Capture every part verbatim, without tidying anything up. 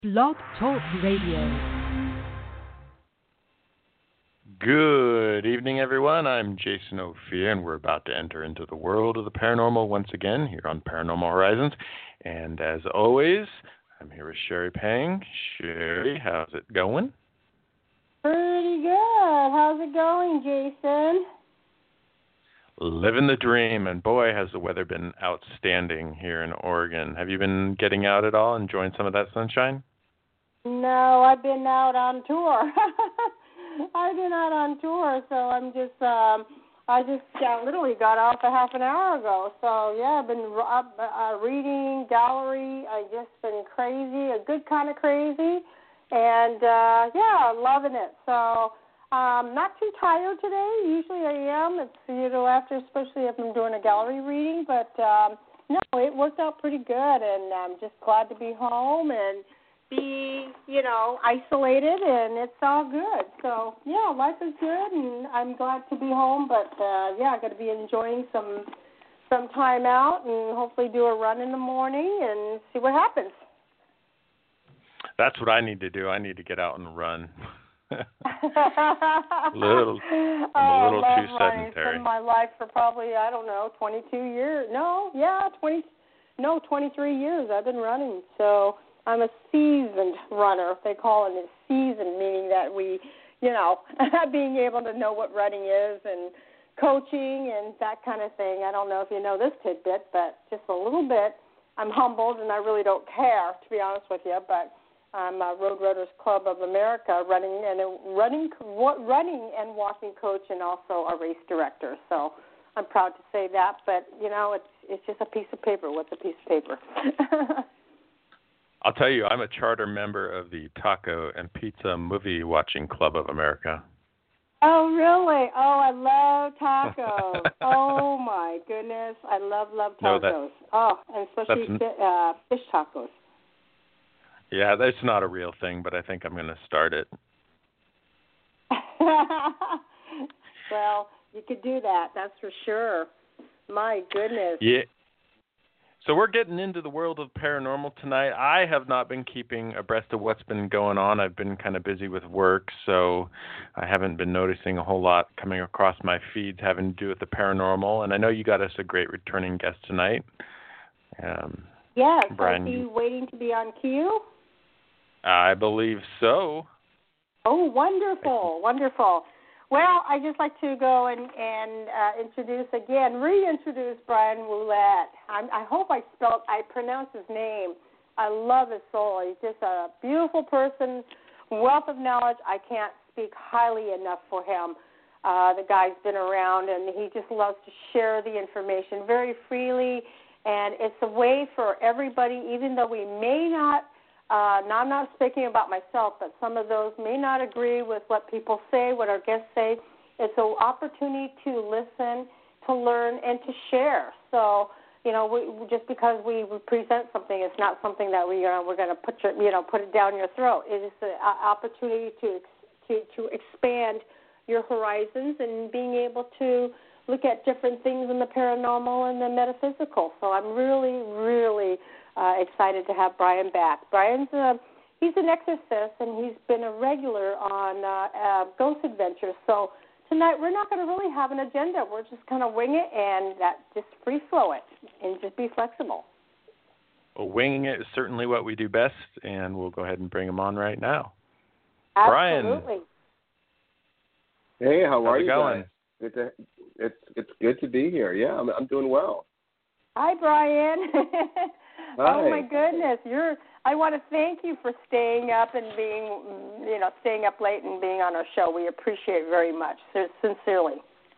Blog Talk Radio. Good evening, everyone. I'm Jason Ophir, and we're about to enter into the world of the paranormal once again here on Paranormal Horizons. And as always, I'm here with Sherry Pang. Sherry, how's it going? Pretty good. How's it going, Jason? Living the dream, and boy, has the weather been outstanding here in Oregon. Have you been getting out at all, enjoying some of that sunshine? No, I've been out on tour. I've been out on tour, so I'm just, um, I just uh, literally got off a half an hour ago. So, yeah, I've been uh, uh, reading, gallery. I've just been crazy, a good kind of crazy. And, uh, yeah, loving it. So, um, not too tired today. Usually I am. It's, you know, after, especially if I'm doing a gallery reading. But, um, no, it worked out pretty good. And I'm just glad to be home and be, you know, isolated, and it's all good. So, yeah, life is good, and I'm glad to be home. But, uh, yeah, I'm going to be enjoying some some time out and hopefully do a run in the morning and see what happens. That's what I need to do. I need to get out and run. little, I'm a little oh, I love too running. sedentary. Spent my life for probably, I don't know, twenty-two years. No, yeah, twenty, no, twenty-three years I've been running. So I'm a seasoned runner. They call it a seasoned, meaning that we, you know, being able to know what running is and coaching and that kind of thing. I don't know if you know this tidbit, but just a little bit. I'm humbled, and I really don't care, to be honest with you, but I'm a Road Runners Club of America running and a running, running and walking coach, and also a race director. So I'm proud to say that, but, you know, it's it's just a piece of paper. What's a piece of paper? I'll tell you, I'm a charter member of the Taco and Pizza Movie Watching Club of America. Oh, really? Oh, I love tacos. Oh, my goodness. I love, love tacos. No, that, oh, and especially fi- uh, fish tacos. Yeah, that's not a real thing, but I think I'm going to start it. Well, you could do that, that's for sure. My goodness. Yeah. So we're getting into the world of paranormal tonight. I have not been keeping abreast of what's been going on. I've been kind of busy with work, so I haven't been noticing a whole lot coming across my feeds having to do with the paranormal. And I know you got us a great returning guest tonight. Um, yes, Brian, are you waiting to be on cue? I believe so. Oh, wonderful, wonderful. Well, I'd just like to go and, and uh, introduce again, reintroduce Brian Ouellette. I'm, I hope I spelled, I pronounced his name. I love his soul. He's just a beautiful person, wealth of knowledge. I can't speak highly enough for him. Uh, the guy's been around, and he just loves to share the information very freely, and it's a way for everybody, even though we may not, Uh, now, I'm not speaking about myself, but some of those may not agree with what people say, what our guests say. It's an opportunity to listen, to learn, and to share. So, you know, we, just because we present something, it's not something that we, uh, we're going to put your, you know, put it down your throat. It is an opportunity to to to expand your horizons and being able to look at different things in the paranormal and the metaphysical. So I'm really, really Uh, excited to have Brian back. Brian's a, he's an exorcist, and he's been a regular on uh, uh, Ghost Adventures. So tonight we're not going to really have an agenda. We're just going to wing it and that just free flow it and just be flexible. Well, winging it is certainly what we do best, and we'll go ahead and bring him on right now. Absolutely. Brian. Hey, how How's are it you going? guys? Good to, it's it's good to be here. Yeah, I'm I'm doing well. Hi, Brian. Hi. Oh my goodness, you're. I want to thank you for staying up and being, you know, staying up late and being on our show. We appreciate it very much, sincerely.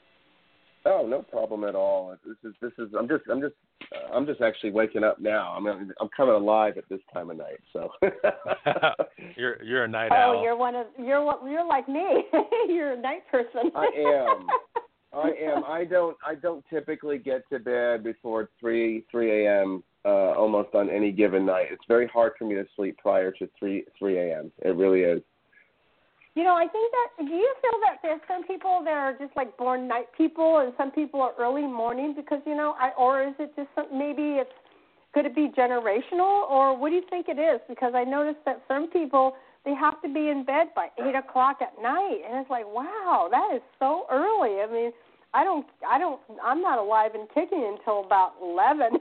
Oh, no problem at all. This is this is. I'm just I'm just uh, I'm just actually waking up now. I'm I'm kind of alive at this time of night. So. you're you're a night oh, owl. Oh, you're one of you're you're like me. You're a night person. I am. I am. I don't. I don't typically get to bed before three three a.m. Uh, almost on any given night. It's very hard for me to sleep prior to three three a.m. It really is. You know, I think that. Do you feel that there's some people that are just like born night people, and some people are early morning? Because you know, I or is it just some, maybe it's could it be generational, or what do you think it is? Because I noticed that some people, they have to be in bed by eight o'clock at night, and it's like, wow, that is so early. I mean, I don't, I don't, I'm not alive and kicking until about eleven.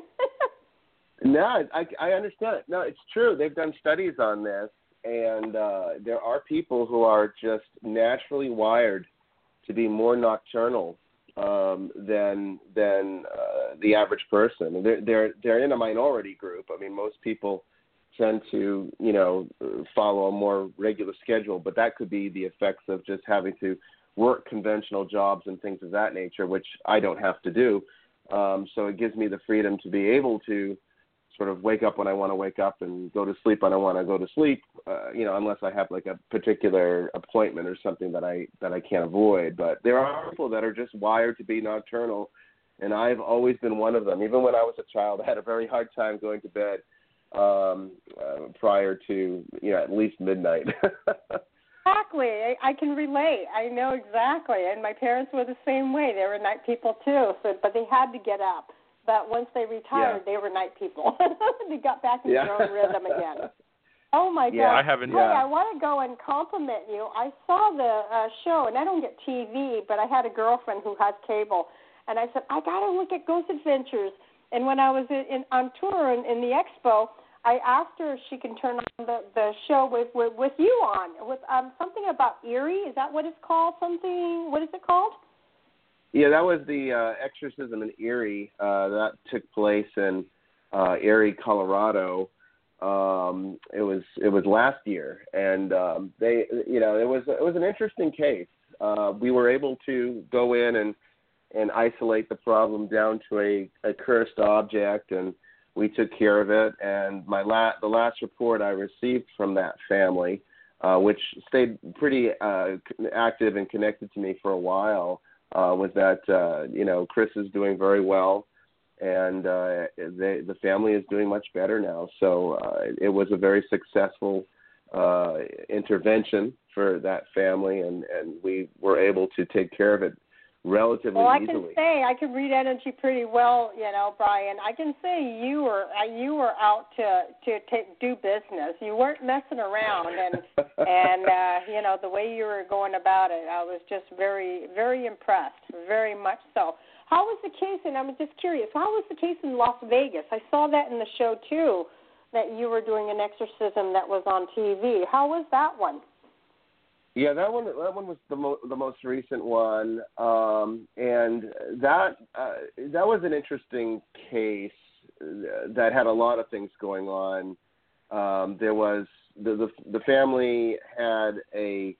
No, I, I understand it. No, it's true. They've done studies on this, and uh, there are people who are just naturally wired to be more nocturnal um, than than uh, the average person. They're, they're they're in a minority group. I mean, most people tend to, you know, follow a more regular schedule, but that could be the effects of just having to work conventional jobs and things of that nature, which I don't have to do. Um, so it gives me the freedom to be able to sort of wake up when I want to wake up and go to sleep when I want to go to sleep, uh, you know, unless I have like a particular appointment or something that I that I can't avoid. But there are people that are just wired to be nocturnal, and I've always been one of them. Even when I was a child, I had a very hard time going to bed um, uh, prior to, you know, at least midnight. Exactly. I, I can relate. I know exactly. And my parents were the same way. They were night people too, so, but they had to get up. But once they retired, yeah. they were night people. They got back into yeah. their own rhythm again. Oh, my yeah, God. I haven't. Hey, Yeah. I want to go and compliment you. I saw the uh, show, and I don't get T V, but I had a girlfriend who has cable. And I said, I got to look at Ghost Adventures. And when I was in, in, on tour in, in the expo, I asked her if she can turn on the, the show with, with, with you on, with um, something about Erie. Is that what it's called? Something, what is it called? Yeah, that was the uh, exorcism in Erie. Uh, that took place in uh, Erie, Colorado. Um, it was it was last year, and um, they, you know, it was it was an interesting case. Uh, we were able to go in and and isolate the problem down to a, a cursed object, and we took care of it. And my la- the last report I received from that family, uh, which stayed pretty uh, active and connected to me for a while. Uh, was that, uh, you know, Chris is doing very well, and uh, they, the family is doing much better now. So uh, it was a very successful uh, intervention for that family, and, and we were able to take care of it relatively well, I easily. Well, I can say I can read energy pretty well, you know, Brian. I can say you were uh, you were out to to take, do business. You weren't messing around, and and uh, you know the way you were going about it, I was just very very impressed, very much so. How was the case? And I'm just curious. How was the case in Las Vegas? I saw that in the show too, that you were doing an exorcism that was on T V. How was that one? Yeah, that one that one was the mo- the most recent one, um, and that uh, that was an interesting case that had a lot of things going on. Um, there was the, the the family had a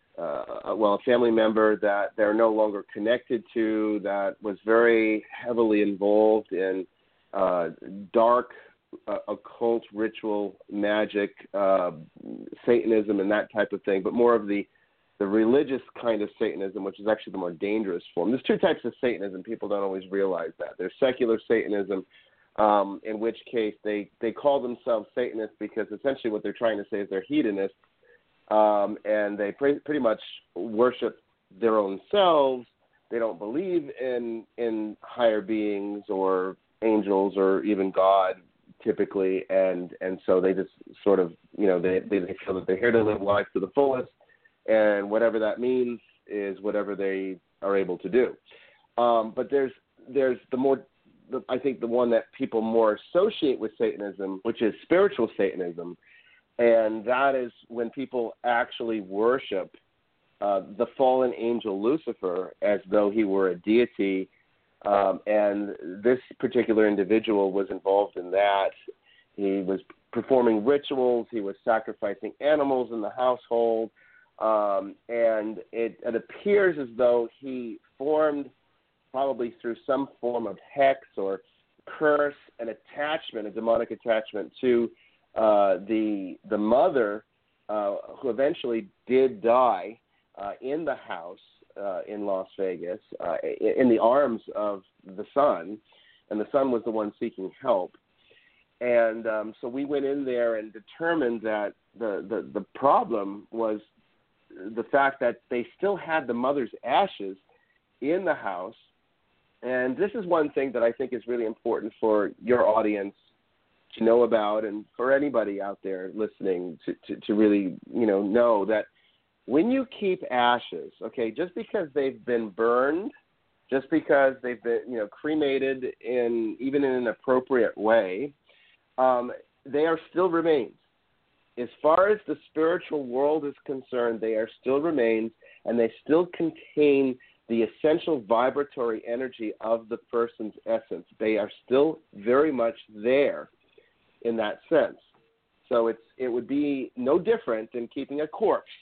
uh, well a family member that they're no longer connected to, that was very heavily involved in uh, dark Uh, occult ritual, magic, uh, Satanism, and that type of thing, but more of the, the religious kind of Satanism, which is actually the more dangerous form. There's two types of Satanism. People don't always realize that. There's secular Satanism, um, in which case they, they call themselves Satanists because essentially what they're trying to say is they're hedonists, um, and they pre- pretty much worship their own selves. They don't believe in in higher beings or angels or even God, typically, and and so they just sort of, you know, they, they they feel that they're here to live life to the fullest, and whatever that means is whatever they are able to do. Um, but there's there's the more, the, I think the one that people more associate with Satanism, which is spiritual Satanism, and that is when people actually worship uh, the fallen angel Lucifer as though he were a deity. Um, and this particular individual was involved in that. He was performing rituals. He was sacrificing animals in the household. Um, and it, it appears as though he formed, probably through some form of hex or curse, an attachment, a demonic attachment to uh, the the mother, uh, who eventually did die uh, in the house. Uh, in Las Vegas, uh, in the arms of the son, and the son was the one seeking help. And um, so we went in there and determined that the, the, the problem was the fact that they still had the mother's ashes in the house. And this is one thing that I think is really important for your audience to know about, and for anybody out there listening to, to, to really, you know, know that when you keep ashes, okay, just because they've been burned, just because they've been, you know, cremated in even in an appropriate way, um, they are still remains. As far as the spiritual world is concerned, they are still remains, and they still contain the essential vibratory energy of the person's essence. They are still very much there in that sense. So it's it would be no different than keeping a corpse.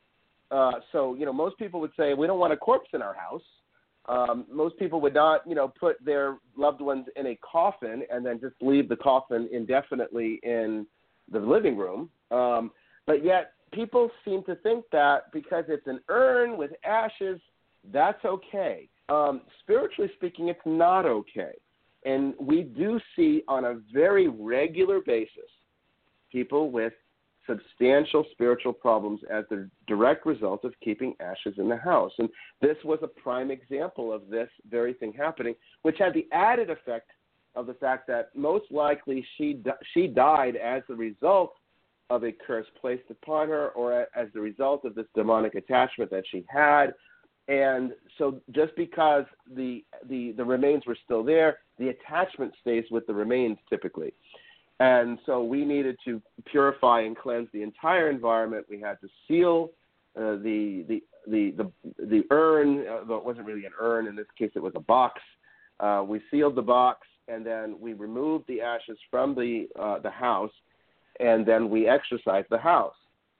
Uh, so, you know, most people would say, we don't want a corpse in our house. Um, most people would not, you know, put their loved ones in a coffin and then just leave the coffin indefinitely in the living room. Um, but yet people seem to think that because it's an urn with ashes, that's okay. Um, spiritually speaking, it's not okay. And we do see on a very regular basis people with substantial spiritual problems as the direct result of keeping ashes in the house. And this was a prime example of this very thing happening, which had the added effect of the fact that most likely she she died as a result of a curse placed upon her or as the result of this demonic attachment that she had. And so just because the, the, the remains were still there, the attachment stays with the remains typically. And so we needed to purify and cleanse the entire environment. We had to seal uh, the, the, the, the, the urn, uh, though it wasn't really an urn. In this case, it was a box. Uh, we sealed the box, and then we removed the ashes from the, uh, the house, and then we exorcised the house.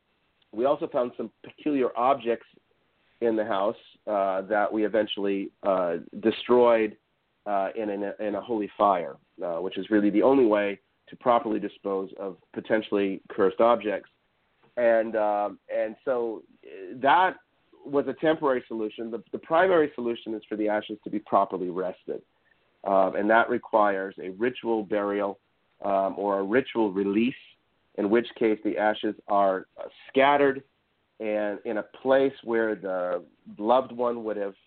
We also found some peculiar objects in the house uh, that we eventually uh, destroyed uh, in, in, a, in a holy fire, uh, which is really the only way to properly dispose of potentially cursed objects. And um, and so that was a temporary solution. The, the primary solution is for the ashes to be properly rested. Um, and that requires a ritual burial um, or a ritual release, in which case the ashes are uh, scattered and in a place where the loved one would have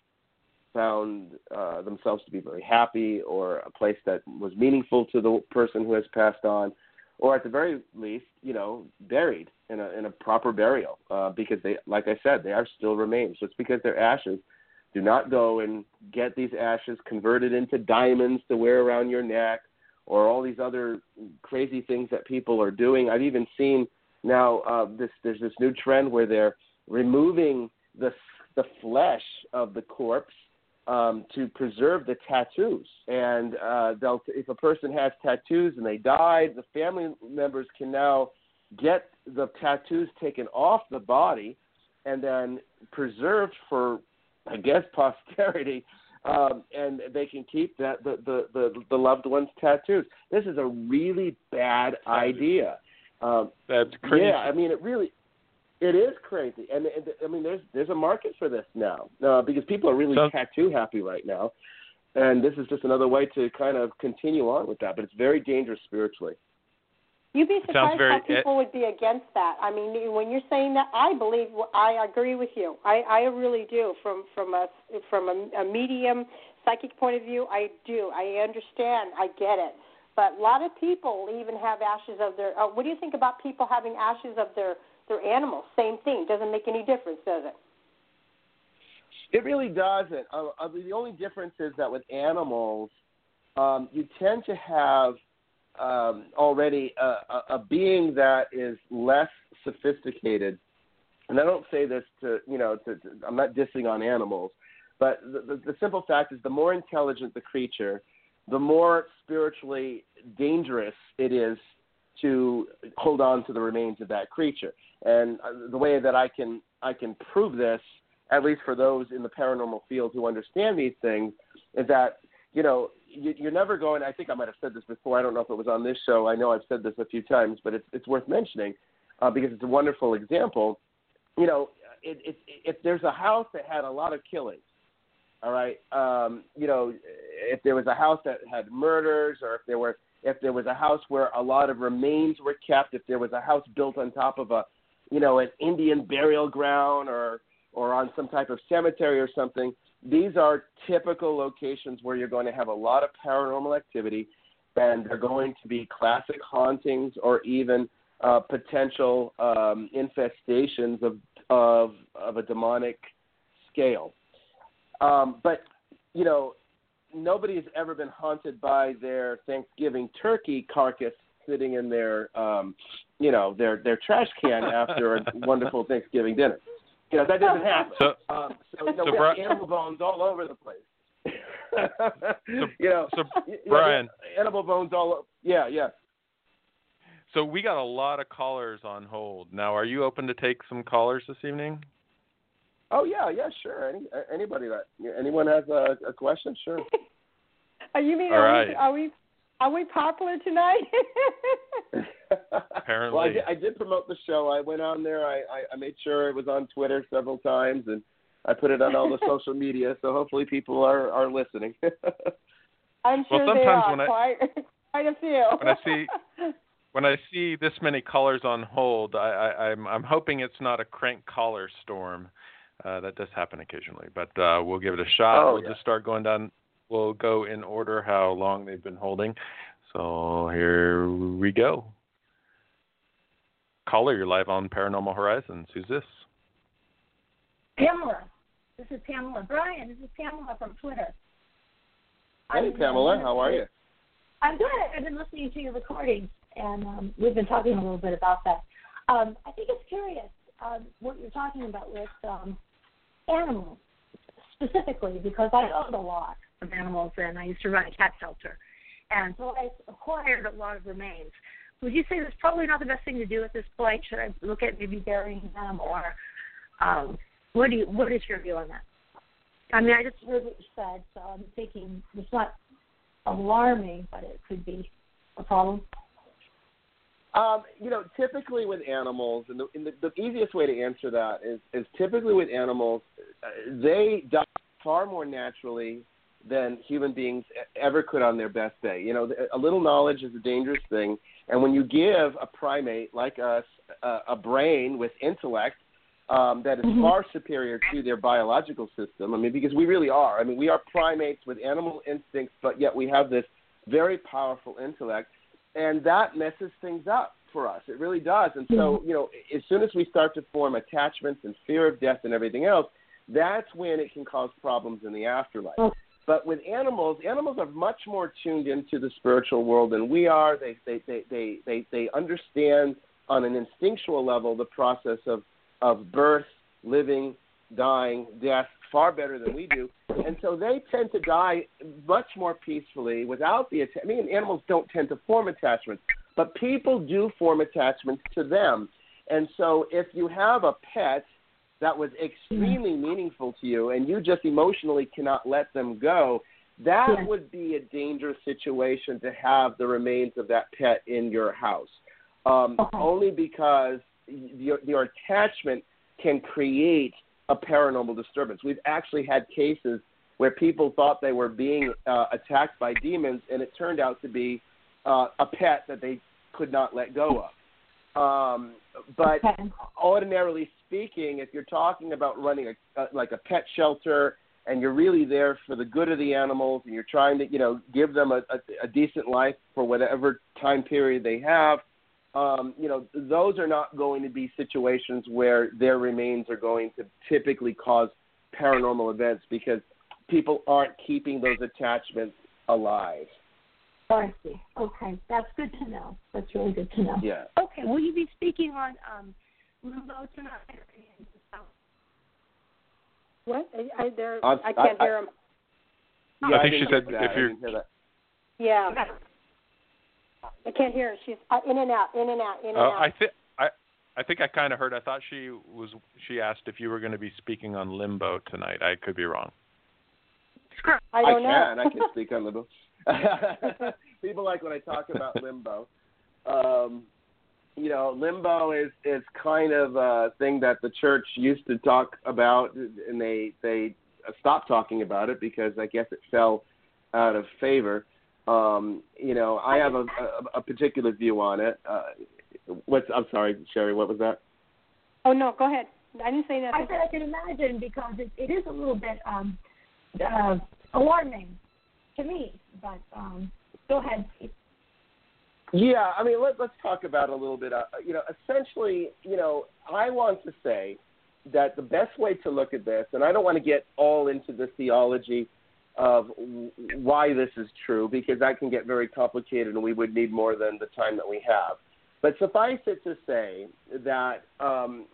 found uh, themselves to be very happy, or a place that was meaningful to the person who has passed on, or at the very least, you know, buried in a in a proper burial, uh, because they, like I said, they are still remains. Just because they're ashes, do not go and get these ashes converted into diamonds to wear around your neck, or all these other crazy things that people are doing. I've even seen now uh, this there's this new trend where they're removing the the flesh of the corpse Um, to preserve the tattoos. And uh, they'll, if a person has tattoos and they died, the family members can now get the tattoos taken off the body and then preserved for, I guess, posterity, um, and they can keep that the, the, the, the loved one's tattoos. This is a really bad idea. Um, That's crazy. Yeah, I mean, it really... It is crazy, and, and I mean, there's there's a market for this now uh, because people are really so, tattoo happy right now, and this is just another way to kind of continue on with that. But it's very dangerous spiritually. You'd be surprised very, how people would be against that. I mean, when you're saying that, I believe I agree with you. I, I really do. From from a from a, a medium psychic point of view, I do. I understand. I get it. But a lot of people even have ashes of their. Uh, what do you think about people having ashes of their their animals? Same thing. Doesn't make any difference, does it? It really doesn't. Uh, uh, the only difference is that with animals, um, you tend to have um, already a, a, a being that is less sophisticated. And I don't say this to, you know, to, to, I'm not dissing on animals, but the, the, the simple fact is the more intelligent the creature, the more spiritually dangerous it is to hold on to the remains of that creature. And the way that I can I can prove this, at least for those in the paranormal field who understand these things, is that, you know, you, you're never going, I think I might have said this before, I don't know if it was on this show, I know I've said this a few times, but it's, it's worth mentioning uh, because it's a wonderful example. You know, it, it, if there's a house that had a lot of killings, all right, um, you know, if there was a house that had murders, or if there were if there was a house where a lot of remains were kept, if there was a house built on top of a, you know, an Indian burial ground, or or on some type of cemetery or something, these are typical locations where you're going to have a lot of paranormal activity. and they're going to be classic hauntings or even uh, potential um, infestations of, of of a demonic scale. Um, but, you know, nobody has ever been haunted by their Thanksgiving turkey carcass sitting in their, um, you know, their, their trash can after a wonderful Thanksgiving dinner. You know, that doesn't happen. So, um, so, you know, so we Bri- have animal bones all over the place. so, you know, so you Brian, know, animal bones all over. Yeah, yeah. So we got a lot of callers on hold. Now, are you open to take some callers this evening? Oh yeah, yeah, sure. Any anybody that anyone has a, a question, sure. Oh, you mean All are, right. we, are we are we popular tonight? Apparently. Well, I did, I did promote the show. I went on there. I, I, I made sure it was on Twitter several times, and I put it on all the social media. So hopefully people are, are listening. I'm sure well, they sometimes are. when I, quite, quite a few. when I see when I see this many callers on hold, I, I, I'm I'm hoping it's not a crank caller storm. Uh, that does happen occasionally, but uh, we'll give it a shot. Oh, we'll yeah. just start going down. We'll go in order how long they've been holding. So here we go. Caller, you're live on Paranormal Horizons. Who's this? Pamela. This is Pamela. Brian, this is Pamela from Twitter. Hey, I'm, Pamela. uh, How are you? I'm good. I've been listening to your recordings, and um, we've been talking a little bit about that. Um, I think it's curious um, what you're talking about with um, animals, specifically, because I owned a lot of animals, and I used to run a cat shelter. And so I acquired a lot of remains. Would you say that's probably not the best thing to do at this point? Should I look at maybe burying them, or um, what do you? What is your view on that? I mean, I just heard what you said, so I'm thinking it's not alarming, but it could be a problem. Um, you know, typically with animals, and, the, and the, the easiest way to answer that is, is typically with animals, uh, they die far more naturally than human beings ever could on their best day. You know, a little knowledge is a dangerous thing, and when you give a primate like us a, a brain with intellect um, that is mm-hmm. far superior to their biological system, I mean, because we really are. I mean, we are primates with animal instincts, but yet we have this very powerful intellect, and that messes things up for us. It really does. And so, you know, as soon as we start to form attachments and fear of death and everything else, that's when it can cause problems in the afterlife. Oh. But with animals, animals are much more tuned into the spiritual world than we are. They they they they they, they understand on an instinctual level the process of, of birth, living, dying, death far better than we do. And so they tend to die much more peacefully without the attachment. I mean, animals don't tend to form attachments, but people do form attachments to them. And so if you have a pet that was extremely meaningful to you and you just emotionally cannot let them go, that yeah. would be a dangerous situation to have the remains of that pet in your house, um, okay. only because your, your attachment can create a paranormal disturbance. We've actually had cases where people thought they were being uh, attacked by demons, and it turned out to be uh, a pet that they could not let go of. Um, but okay. ordinarily speaking, if you're talking about running a, a, like a pet shelter and you're really there for the good of the animals and you're trying to, you know, give them a, a, a decent life for whatever time period they have, um, you know, those are not going to be situations where their remains are going to typically cause paranormal events because people aren't keeping those attachments alive. Oh, I see. Okay, that's good to know. That's really good to know. Yeah. Okay, will you be speaking on um, Limbo tonight? What? I, I, there, I, I can't I, hear him. Yeah, I think I she said that. if you're. Yeah. I can't hear her. She's uh, in and out, in and out, in and uh, out. I think I, I think I kind of heard. I thought she was. She asked if you were going to be speaking on Limbo tonight. I could be wrong. I don't I know. can. I can speak on Limbo. People like when I talk about Limbo. Um, you know, Limbo is, is kind of a thing that the church used to talk about, and they they stopped talking about it because I guess it fell out of favor. Um, you know, I have a, a, a particular view on it. Uh, what's I'm sorry, Sherry. What was that? Oh no, go ahead. I didn't say nothing. I said I can imagine because it, it is a little bit um, uh, alarming to me. But um, go ahead. Yeah, I mean, let, let's talk about it a little bit. Uh, you know, essentially, you know, I want to say that the best way to look at this, and I don't want to get all into the theology of w- why this is true, because that can get very complicated and we would need more than the time that we have. But suffice it to say that um,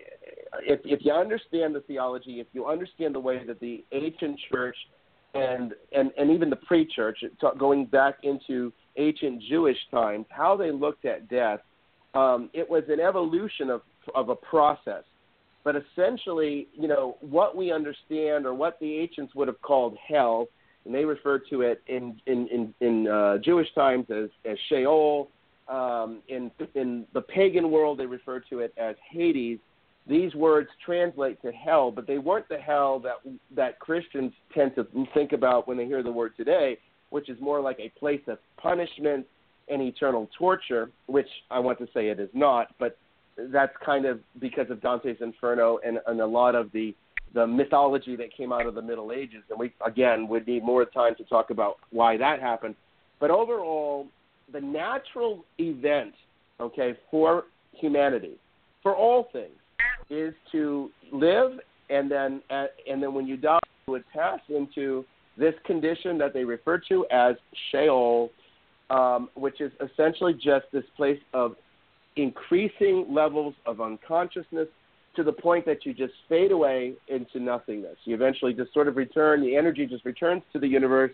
if, if you understand the theology, if you understand the way that the ancient church and, and, and even the pre-church, going back into ancient Jewish times, how they looked at death, um, it was an evolution of, of a process. But essentially, you know, what we understand or what the ancients would have called hell, and they referred to it in, in, in, in uh, Jewish times as, as Sheol. Um, in, in the pagan world, they referred to it as Hades. These words translate to hell, but they weren't the hell that that Christians tend to think about when they hear the word today, which is more like a place of punishment and eternal torture, which I want to say it is not, but that's kind of because of Dante's Inferno and, and a lot of the, the mythology that came out of the Middle Ages. And we, again, would need more time to talk about why that happened. But overall, the natural event, okay, for humanity, for all things, is to live, and then uh, and then when you die, you would pass into this condition that they refer to as Sheol, um, which is essentially just this place of increasing levels of unconsciousness to the point that you just fade away into nothingness. You eventually just sort of return, the energy just returns to the universe,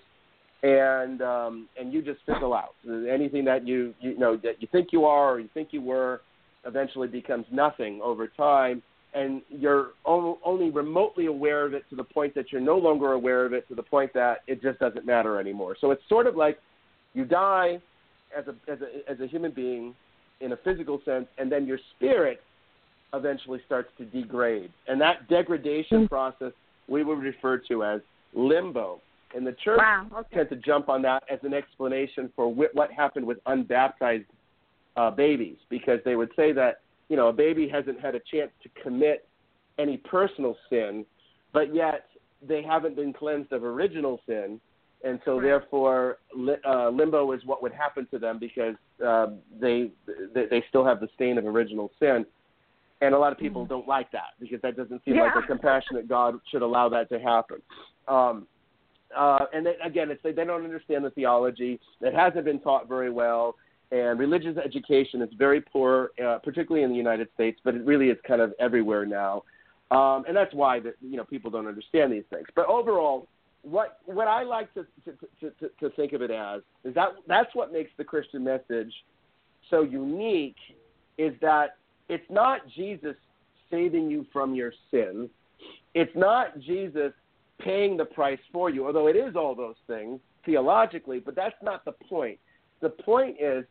and um, and you just fizzle out. Anything that you, you know that you think you are or you think you were eventually becomes nothing over time, and you're only remotely aware of it to the point that you're no longer aware of it to the point that it just doesn't matter anymore. So it's sort of like you die as a as a as a human being in a physical sense, and then your spirit eventually starts to degrade. And that degradation mm-hmm. process we would refer to as limbo. And the church wow, okay. tends to jump on that as an explanation for wh- what happened with unbaptized uh, babies, because they would say that, you know, a baby hasn't had a chance to commit any personal sin, but yet they haven't been cleansed of original sin. And so, right. therefore, li- uh, limbo is what would happen to them because uh, they, they they still have the stain of original sin. And a lot of people mm. don't like that because that doesn't seem yeah. like a compassionate God should allow that to happen. Um, uh, and they, again, it's they don't understand the theology. It hasn't been taught very well, and religious education is very poor, uh, particularly in the United States, but it really is kind of everywhere now. Um, and that's why that you know people don't understand these things. But overall, What what I like to, to, to, to think of it as is that that's what makes the Christian message so unique, is that it's not Jesus saving you from your sins. It's not Jesus paying the price for you, although it is all those things theologically, but that's not the point. The point is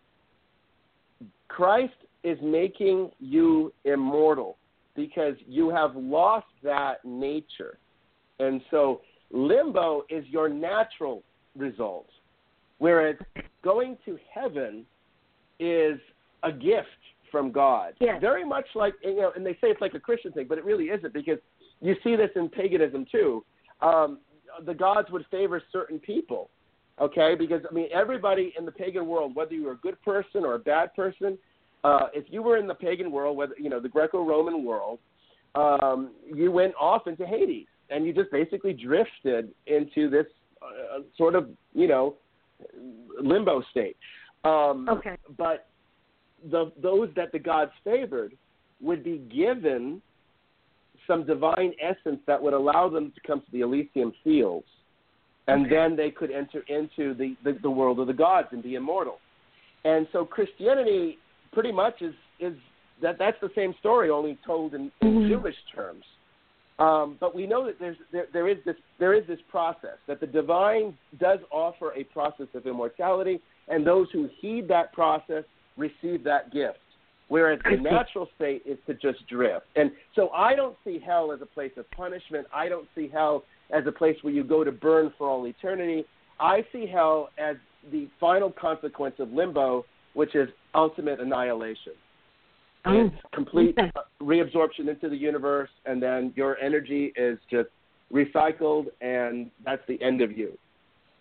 Christ is making you immortal because you have lost that nature. And so limbo is your natural result, whereas going to heaven is a gift from God. Yes. Very much like, you know, and they say it's like a Christian thing, but it really isn't, because you see this in paganism too. Um, the gods would favor certain people, okay? Because, I mean, everybody in the pagan world, whether you were a good person or a bad person, uh, if you were in the pagan world, whether you know the Greco-Roman world, um, you went off into Hades. And you just basically drifted into this uh, sort of, you know, limbo state. Um, okay. But the, those that the gods favored would be given some divine essence that would allow them to come to the Elysium fields. And okay. then they could enter into the, the, the world of the gods and be immortal. And so Christianity pretty much is, is that that's the same story, only told in, in mm-hmm. Jewish terms. Um, but we know that there's, there, there is this there is this process, that the divine does offer a process of immortality, and those who heed that process receive that gift, whereas the natural state is to just drift. And so I don't see hell as a place of punishment. I don't see hell as a place where you go to burn for all eternity. I see hell as the final consequence of limbo, which is ultimate annihilation. Oh, it's complete okay. reabsorption into the universe, and then your energy is just recycled, and that's the end of you.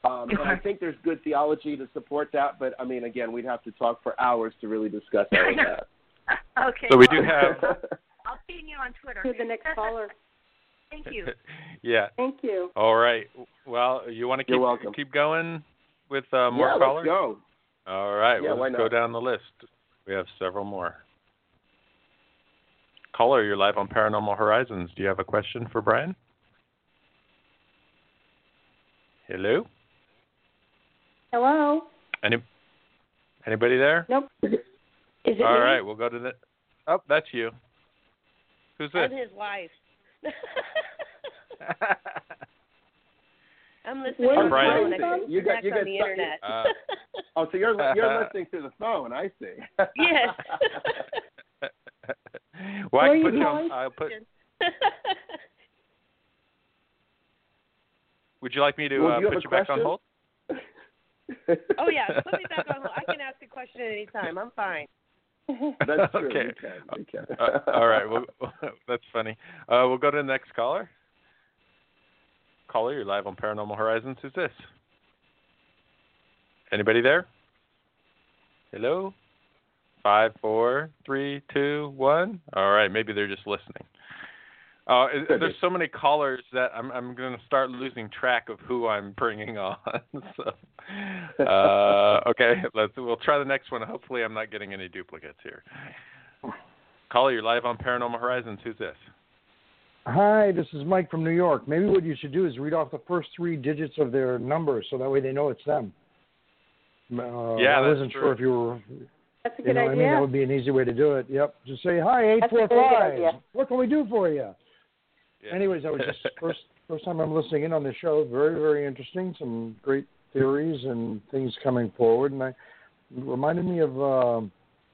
Um, and I think there's good theology to support that, but, I mean, again, we'd have to talk for hours to really discuss all of that. Okay. So we well, do have... I'll ping you on Twitter. To the next caller. Thank you. Yeah. Thank you. All right. Well, you want to keep You're welcome. keep going with uh, more yeah, callers? let's go. All right. Yeah, well, why let's go not? down the list. We have several more. Caller, you're live on Paranormal Horizons. Do you have a question for Brian? Hello? Hello? Any Anybody there? Nope. Is it All me? right. We'll go to the... Oh, that's you. Who's this? I'm his wife. I'm listening Where to are the you phone. I from? couldn't You got- connect you on got the stuck- internet. Uh, Oh, so you're you're listening through the phone, I see. Yes. well, I Where can you put you calling? on... I'll put... Would you like me to Well, uh, do you have put a you back on question? hold? Oh, yeah. Put me back on hold. I can ask a question at any time. I'm fine. That's true. Okay. You can. You can. uh, all right. Well, that's funny. Uh, we'll go to the next caller. Caller, you're live on Paranormal Horizons. Who's this? Anybody there? Hello? Five, four, three, two, one. All right. Maybe they're just listening. Uh, there's so many callers that I'm I'm going to start losing track of who I'm bringing on. so, uh, okay, let's we'll try the next one. Hopefully, I'm not getting any duplicates here. Caller, you're live on Paranormal Horizons. Who's this? Hi, this is Mike from New York. Maybe what you should do is read off the first three digits of their number, so that way they know it's them. Uh, Yeah, I that's wasn't true. sure if you were. That's a You good know, what I mean, idea. that would be an easy way to do it. Yep. Just say hi, eight That's a four very good five. idea. What can we do for you? Yeah. Anyways, I was just first first time I'm listening in on the show. Very very interesting. Some great theories and things coming forward, and I it reminded me of uh,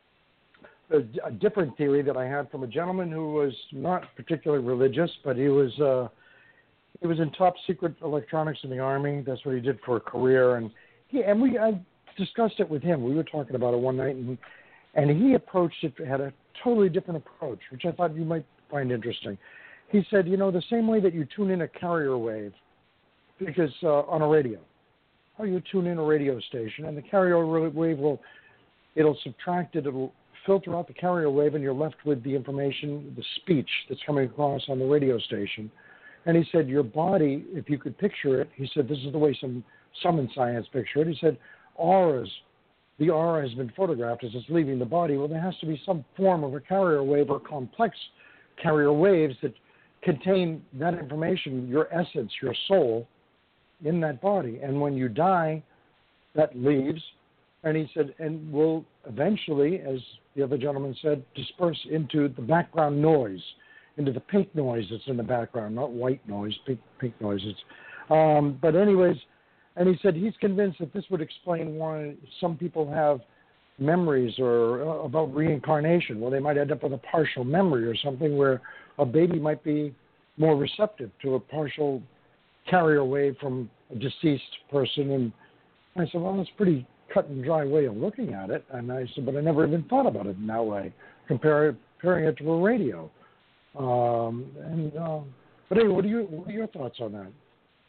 a, a different theory that I had from a gentleman who was not particularly religious, but he was uh, he was in top secret electronics in the Army. That's what he did for a career, and he and we I discussed it with him. We were talking about it one night, and and he approached it had a totally different approach, which I thought you might find interesting. He said, you know, the same way that you tune in a carrier wave, because uh, on a radio, how you tune in a radio station, and the carrier wave will, it'll subtract it, it'll filter out the carrier wave, and you're left with the information, the speech that's coming across on the radio station. And he said, your body, if you could picture it, he said, this is the way some, some in science picture it. He said, auras, the aura has been photographed as it's leaving the body. Well, there has to be some form of a carrier wave or complex carrier waves that contain that information, your essence, your soul, in that body. And when you die, that leaves. And he said, and will eventually, as the other gentleman said, disperse into the background noise, into the pink noise that's in the background, not white noise, pink, pink noise. It's, um, but anyways, and he said he's convinced that this would explain why some people have memories or uh, about reincarnation. Well, they might end up with a partial memory or something where a baby might be more receptive to a partial carrier wave from a deceased person. And I said, well, that's a pretty cut and dry way of looking at it. And I said, but I never even thought about it in that way, compare, comparing it to a radio. Um, and uh, but anyway, what are, you, what are your thoughts on that?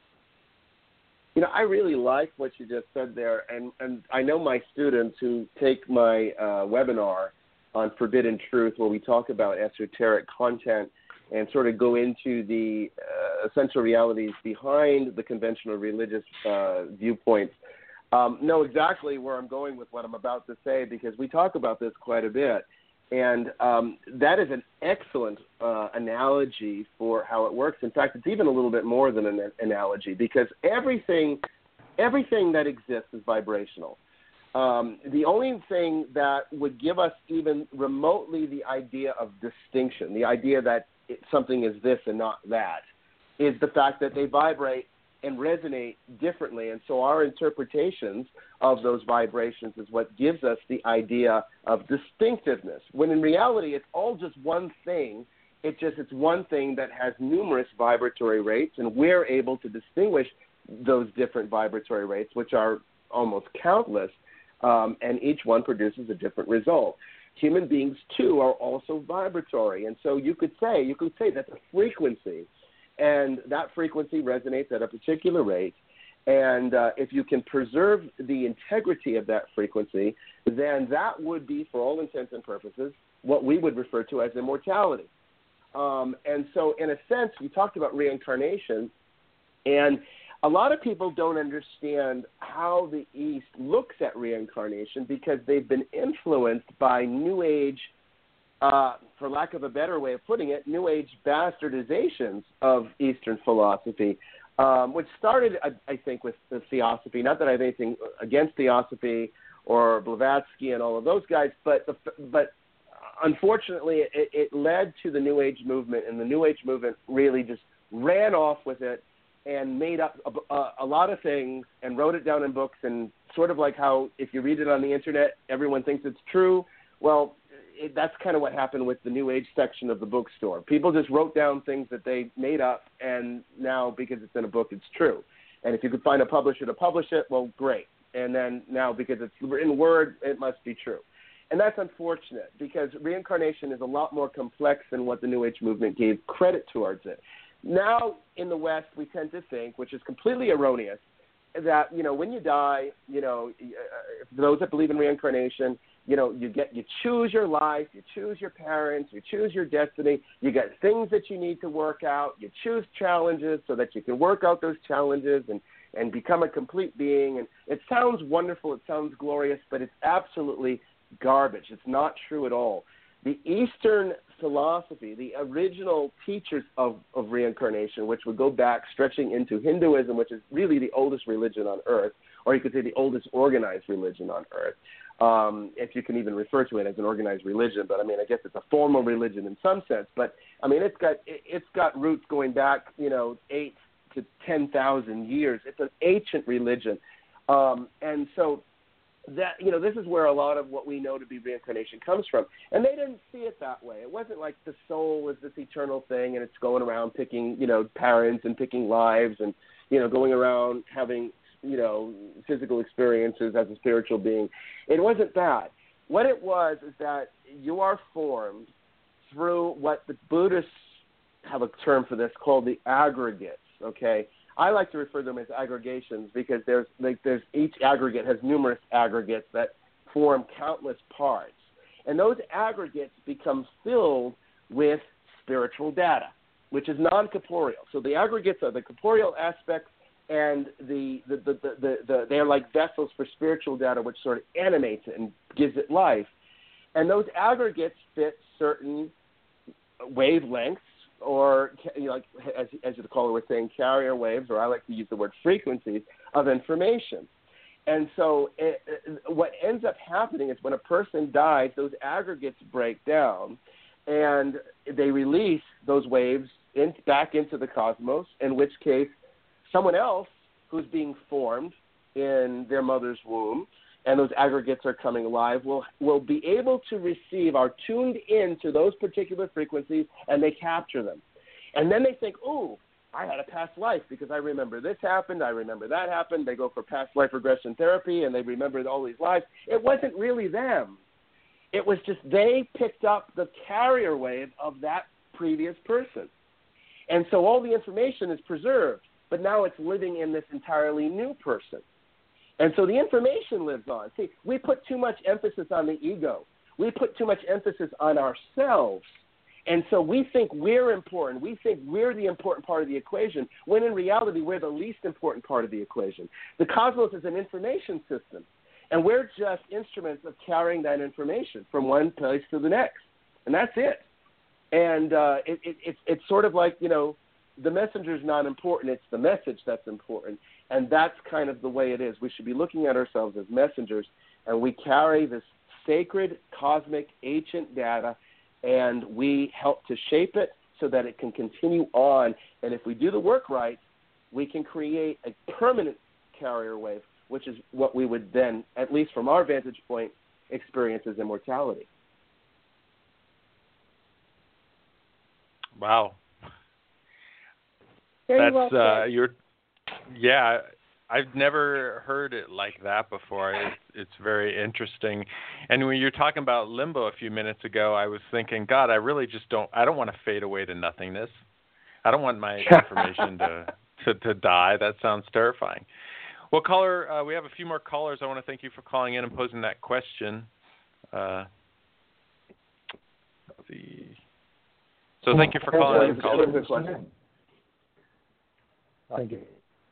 You know, I really like what you just said there, and, and I know my students who take my uh, webinar on Forbidden Truth, where we talk about esoteric content and sort of go into the uh, essential realities behind the conventional religious uh, viewpoints, um, know exactly where I'm going with what I'm about to say, because we talk about this quite a bit. And um, that is an excellent uh, analogy for how it works. In fact, it's even a little bit more than an analogy, because everything, everything that exists is vibrational. Um, the only thing that would give us even remotely the idea of distinction, the idea that it, something is this and not that, is the fact that they vibrate and resonate differently. And so our interpretations of those vibrations is what gives us the idea of distinctiveness, when in reality it's all just one thing. It just it's one thing that has numerous vibratory rates, and we're able to distinguish those different vibratory rates, which are almost countless, um, and each one produces a different result. Human beings, too, are also vibratory, and so you could say, you could say that's a frequency, and that frequency resonates at a particular rate, And uh, if you can preserve the integrity of that frequency, then that would be, for all intents and purposes, what we would refer to as immortality. Um, and so, in a sense, we talked about reincarnation, and a lot of people don't understand how the East looks at reincarnation because they've been influenced by New Age, uh, for lack of a better way of putting it, New Age bastardizations of Eastern philosophy. Um, which started, I, I think, with the Theosophy. Not that I have anything against Theosophy or Blavatsky and all of those guys, but the, but unfortunately, it, it led to the New Age movement, and the New Age movement really just ran off with it and made up a, a lot of things and wrote it down in books. And sort of like how if you read it on the internet, everyone thinks it's true. Well, it, that's kind of what happened with the New Age section of the bookstore. People just wrote down things that they made up, and now because it's in a book, it's true. And if you could find a publisher to publish it, well, great. And then now because it's in Word, it must be true. And that's unfortunate because reincarnation is a lot more complex than what the New Age movement gave credit towards it. Now in the West, we tend to think, which is completely erroneous, that, you know, when you die, you know, for those that believe in reincarnation, you know, you get, you choose your life, you choose your parents, you choose your destiny, you get things that you need to work out, you choose challenges so that you can work out those challenges and, and become a complete being. And it sounds wonderful, it sounds glorious, but it's absolutely garbage. It's not true at all. The Eastern philosophy, the original teachers of, of reincarnation, which would go back stretching into Hinduism, which is really the oldest religion on earth, or you could say the oldest organized religion on earth, um, if you can even refer to it as an organized religion. But I mean, I guess it's a formal religion in some sense. But I mean, it's got it, it's got roots going back, you know, eight to ten thousand years. It's an ancient religion, um, and so. That, you know, this is where a lot of what we know to be reincarnation comes from. And they didn't see it that way. It wasn't like the soul was this eternal thing and it's going around picking, you know, parents and picking lives and, you know, going around having, you know, physical experiences as a spiritual being. It wasn't that. What it was is that you are formed through what the Buddhists have a term for this called the aggregates, okay? I like to refer to them as aggregations because there's like there's each aggregate has numerous aggregates that form countless parts. And those aggregates become filled with spiritual data, which is non-corporeal. So the aggregates are the corporeal aspects, and the, the, the, the, the, the they're like vessels for spiritual data, which sort of animates it and gives it life. And those aggregates fit certain wavelengths, or, you know, like, as, as the caller was saying, carrier waves, or I like to use the word frequencies, of information. And so it, it, what ends up happening is when a person dies, those aggregates break down, and they release those waves in, back into the cosmos, in which case someone else who's being formed in their mother's womb, and those aggregates are coming alive, will will be able to receive, are tuned in to those particular frequencies, and they capture them. And then they think, ooh, I had a past life because I remember this happened, I remember that happened. They go for past life regression therapy, and they remembered all these lives. It wasn't really them. It was just they picked up the carrier wave of that previous person. And so all the information is preserved, but now it's living in this entirely new person. And so the information lives on. See, we put too much emphasis on the ego. We put too much emphasis on ourselves. And so we think we're important. We think we're the important part of the equation, when in reality we're the least important part of the equation. The cosmos is an information system, and we're just instruments of carrying that information from one place to the next. And that's it. And uh, it, it, it's, it's sort of like, you know, the messenger's not important. It's the message that's important. And that's kind of the way it is. We should be looking at ourselves as messengers, and we carry this sacred, cosmic, ancient data, and we help to shape it so that it can continue on. And if we do the work right, we can create a permanent carrier wave, which is what we would then, at least from our vantage point, experience as immortality. Wow. Very That's well uh, said. you're, yeah. I've never heard it like that before. It's, it's very interesting. And when you're talking about limbo a few minutes ago, I was thinking, God, I really just don't. I don't want to fade away to nothingness. I don't want my information to, to to die. That sounds terrifying. Well, caller, uh, we have a few more callers. I want to thank you for calling in and posing that question. Uh, the... So thank you for calling in, caller. Thank you.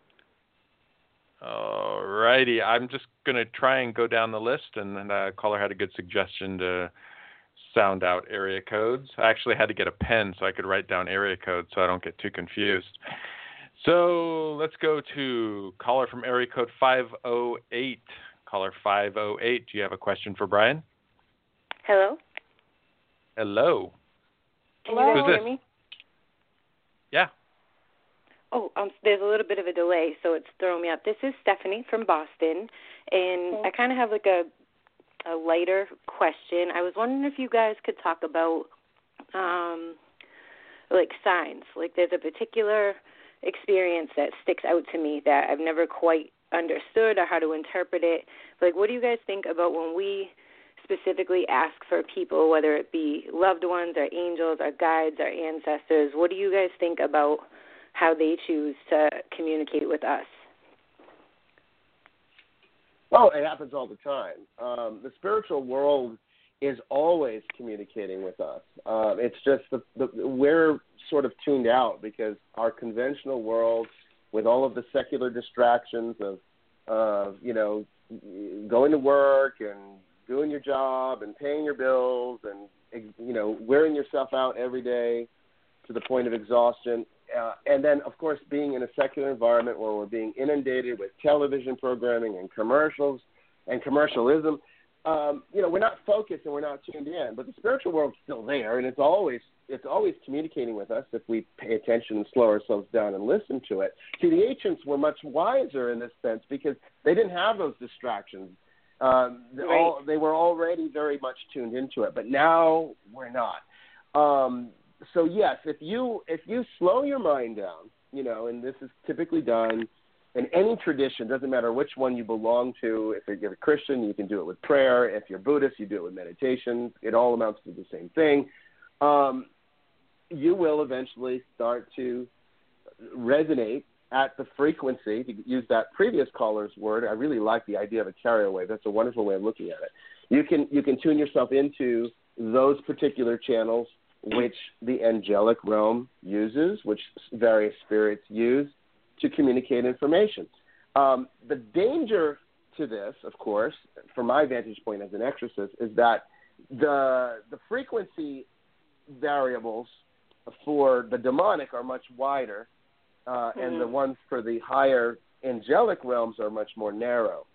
All righty. I'm just going to try and go down the list, and then the caller had a good suggestion to sound out area codes. I actually had to get a pen so I could write down area codes so I don't get too confused. So let's go to caller from area code five oh eight. Caller five oh eight, do you have a question for Brian? Hello? Hello. Can Hello? you guys Who's hear this? me? Yeah. Oh, um, there's a little bit of a delay, so it's throwing me up. This is Stephanie from Boston, and Okay. I kind of have like a a lighter question. I was wondering if you guys could talk about um, like signs. Like there's a particular experience that sticks out to me that I've never quite understood or how to interpret it. Like, what do you guys think about when we specifically ask for people, whether it be loved ones or angels or guides or ancestors? What do you guys think about how they choose to communicate with us? Oh, it happens all the time. Um, the spiritual world is always communicating with us. Uh, it's just the, the, we're sort of tuned out because our conventional world, with all of the secular distractions of, uh, you know, going to work and doing your job and paying your bills and, you know, wearing yourself out every day to the point of exhaustion. Uh, and then, of course, being in a secular environment where we're being inundated with television programming and commercials and commercialism, um, you know, we're not focused and we're not tuned in. But the spiritual world's still there, and it's always it's always communicating with us if we pay attention and slow ourselves down and listen to it. See, the ancients were much wiser in this sense because they didn't have those distractions. Um, right. all, they were already very much tuned into it, but now we're not. Um, So yes, if you if you slow your mind down, you know, and this is typically done in any tradition, doesn't matter which one you belong to. If you're a Christian, you can do it with prayer. If you're Buddhist, you do it with meditation. It all amounts to the same thing. Um, you will eventually start to resonate at the frequency, to use that previous caller's word. I really like the idea of a carrier wave. That's a wonderful way of looking at it. You can you can tune yourself into those particular channels which the angelic realm uses, which various spirits use to communicate information. Um, the danger to this, of course, from my vantage point as an exorcist, is that the the frequency variables for the demonic are much wider, uh, mm-hmm. and the ones for the higher angelic realms are much more narrow.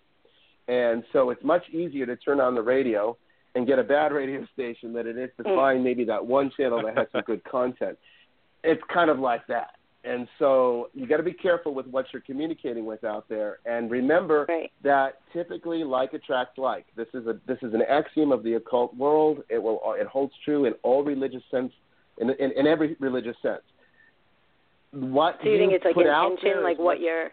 And so it's much easier to turn on the radio and get a bad radio station than it is to find maybe that one channel that has some good content. It's kind of like that. And so you got to be careful with what you're communicating with out there. And remember right. that typically like attracts like. This is a this is an axiom of the occult world. It will it holds true in all religious sense, in in, in every religious sense. What so you, you think it's like intention, like what, what you're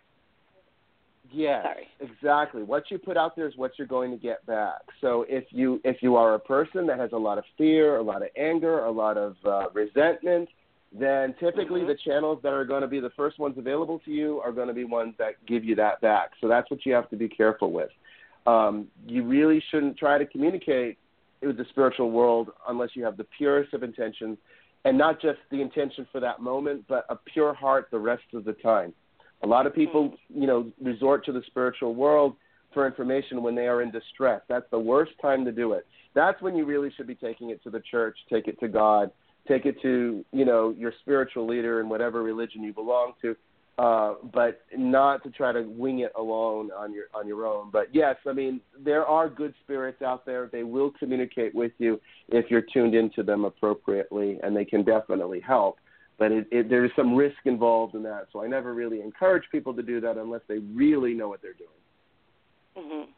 Yes, Sorry. exactly. What you put out there is what you're going to get back. So if you if you are a person that has a lot of fear, a lot of anger, a lot of uh, resentment, then typically mm-hmm. the channels that are going to be the first ones available to you are going to be ones that give you that back. So that's what you have to be careful with. Um, you really shouldn't try to communicate with the spiritual world unless you have the purest of intentions, and not just the intention for that moment, but a pure heart the rest of the time. A lot of people, you know, resort to the spiritual world for information when they are in distress. That's the worst time to do it. That's when you really should be taking it to the church, take it to God, take it to, you know, your spiritual leader in whatever religion you belong to, uh, but not to try to wing it alone on your on your own. But, yes, I mean, there are good spirits out there. They will communicate with you if you're tuned into them appropriately, and they can definitely help. But it, it, there is some risk involved in that, so I never really encourage people to do that unless they really know what they're doing. Mm-hmm.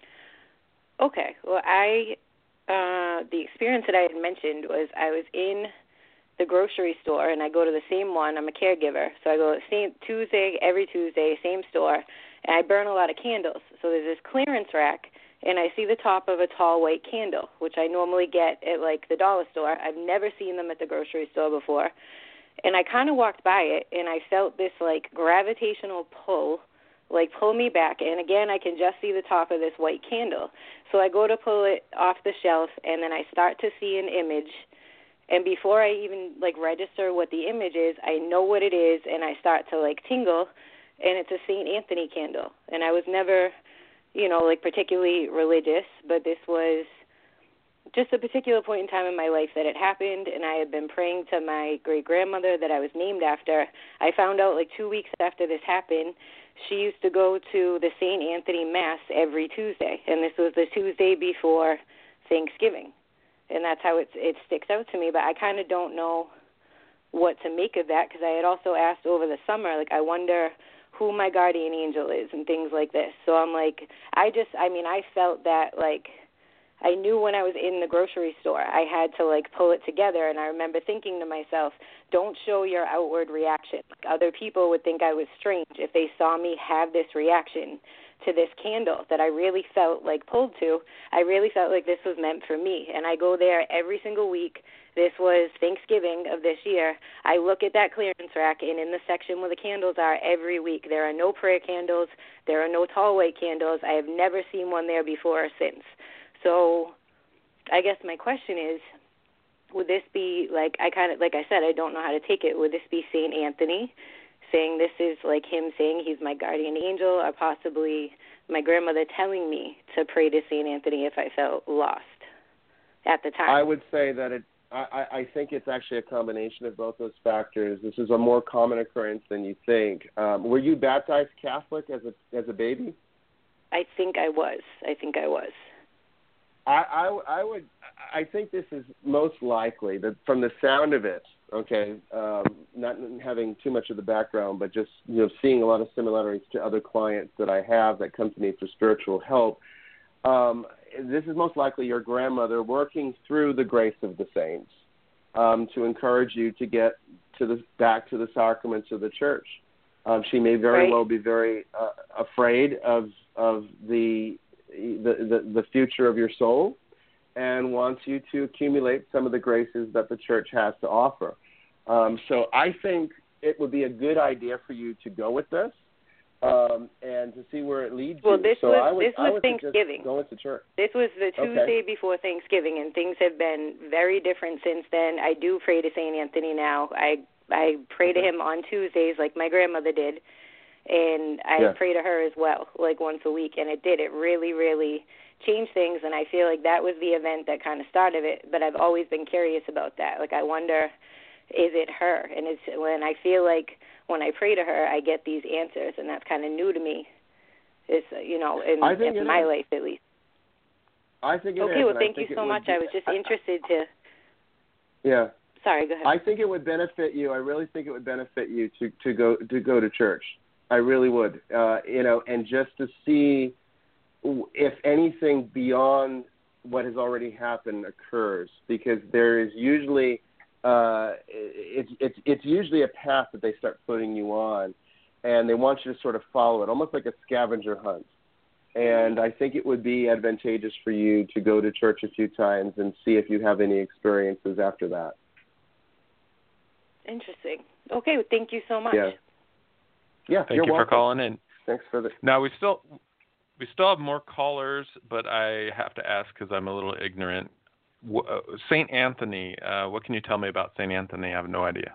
Okay. Well, I uh, the experience that I had mentioned was I was in the grocery store, and I go to the same one. I'm a caregiver, so I go the same Tuesday, every Tuesday, same store, and I burn a lot of candles. So there's this clearance rack, and I see the top of a tall white candle, which I normally get at, like, the dollar store. I've never seen them at the grocery store before. And I kind of walked by it, and I felt this, like, gravitational pull like pull me back, and again I can just see the top of this white candle. So I go to pull it off the shelf, and then I start to see an image, and before I even like register what the image is, I know what it is, and I start to like tingle, and it's a Saint Anthony candle. And I was never, you know, like particularly religious, but this was just a particular point in time in my life that it happened, and I had been praying to my great-grandmother that I was named after. I found out like two weeks after this happened, she used to go to the Saint Anthony Mass every Tuesday, and this was the Tuesday before Thanksgiving, and that's how it, it sticks out to me. But I kind of don't know what to make of that, because I had also asked over the summer, like, I wonder who my guardian angel is and things like this. So I'm like, I just, I mean, I felt that, like, I knew when I was in the grocery store, I had to, like, pull it together, and I remember thinking to myself, don't show your outward reaction. Like, other people would think I was strange if they saw me have this reaction to this candle that I really felt, like, pulled to. I really felt like this was meant for me, and I go there every single week. This was Thanksgiving of this year. I look at that clearance rack, and in the section where the candles are every week, there are no prayer candles. There are no tall white candles. I have never seen one there before or since. So I guess my question is, would this be, like, I kind of, like I said, I don't know how to take it. Would this be Saint Anthony saying this is like him saying he's my guardian angel, or possibly my grandmother telling me to pray to Saint Anthony if I felt lost at the time? I would say that it, I, I think it's actually a combination of both those factors. This is a more common occurrence than you think. Um, were you baptized Catholic as a as a baby? I think I was. I think I was. I, I, I would. I think this is most likely that from the sound of it. Okay, um, not having too much of the background, but just you know seeing a lot of similarities to other clients that I have that come to me for spiritual help. Um, this is most likely your grandmother working through the grace of the saints um, to encourage you to get to the back to the sacraments of the church. Um, she may very right. well be very uh, afraid of of the The, the the future of your soul, and wants you to accumulate some of the graces that the church has to offer. Um, so I think it would be a good idea for you to go with this um, and to see where it leads well, you. This so was, I would, this was I would Thanksgiving. Going to church. This was the Tuesday okay. before Thanksgiving, and things have been very different since then. I do pray to Saint Anthony now. I I pray okay. to him on Tuesdays like my grandmother did. And I yeah. pray to her as well, like once a week, and it did. It really, really changed things, and I feel like that was the event that kind of started it. But I've always been curious about that. Like, I wonder, is it her? And it's when I feel like when I pray to her, I get these answers, and that's kind of new to me. It's you know, in, I think in it my is. life at least. I think it okay, is. well, thank you so much. Be, I was just interested to. Yeah. Sorry, go ahead. I think it would benefit you. I really think it would benefit you to, to go to go to church. I really would, uh, you know, and just to see if anything beyond what has already happened occurs, because there is usually uh, it's it's it's usually a path that they start putting you on, and they want you to sort of follow it, almost like a scavenger hunt. And I think it would be advantageous for you to go to church a few times and see if you have any experiences after that. Interesting. Okay, well, thank you so much. Yeah. Yeah, Thank you're you welcome. for calling in. Thanks for the. Now we still we still have more callers, but I have to ask because I'm a little ignorant. Saint Anthony, uh, what can you tell me about Saint Anthony? I have no idea.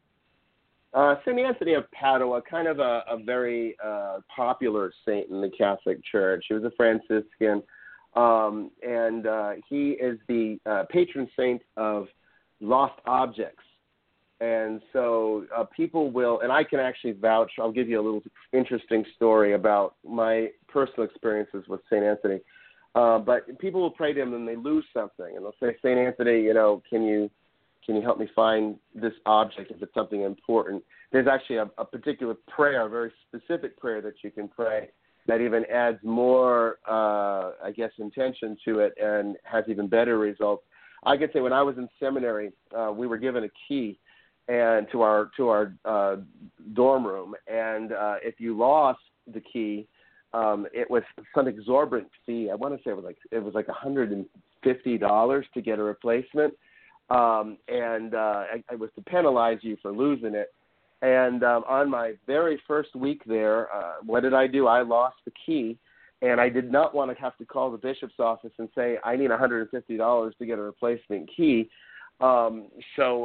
Uh, Saint Anthony of Padua, kind of a, a very uh, popular saint in the Catholic Church. He was a Franciscan, um, and uh, he is the uh, patron saint of lost objects. And so uh, people will, and I can actually vouch, I'll give you a little interesting story about my personal experiences with Saint Anthony. Uh, but people will pray to him and they lose something. And they'll say, Saint Anthony, you know, can you can you help me find this object if it's something important? There's actually a, a particular prayer, a very specific prayer that you can pray that even adds more, uh, I guess, intention to it and has even better results. I can say when I was in seminary, uh, we were given a key and to our to our uh, dorm room, and uh, if you lost the key, um, it was some exorbitant fee. I want to say it was like it was like one hundred fifty dollars to get a replacement, um, and uh, it was to penalize you for losing it. And um, on my very first week there, uh, what did I do? I lost the key, and I did not want to have to call the bishop's office and say, I need one hundred fifty dollars to get a replacement key. Um, so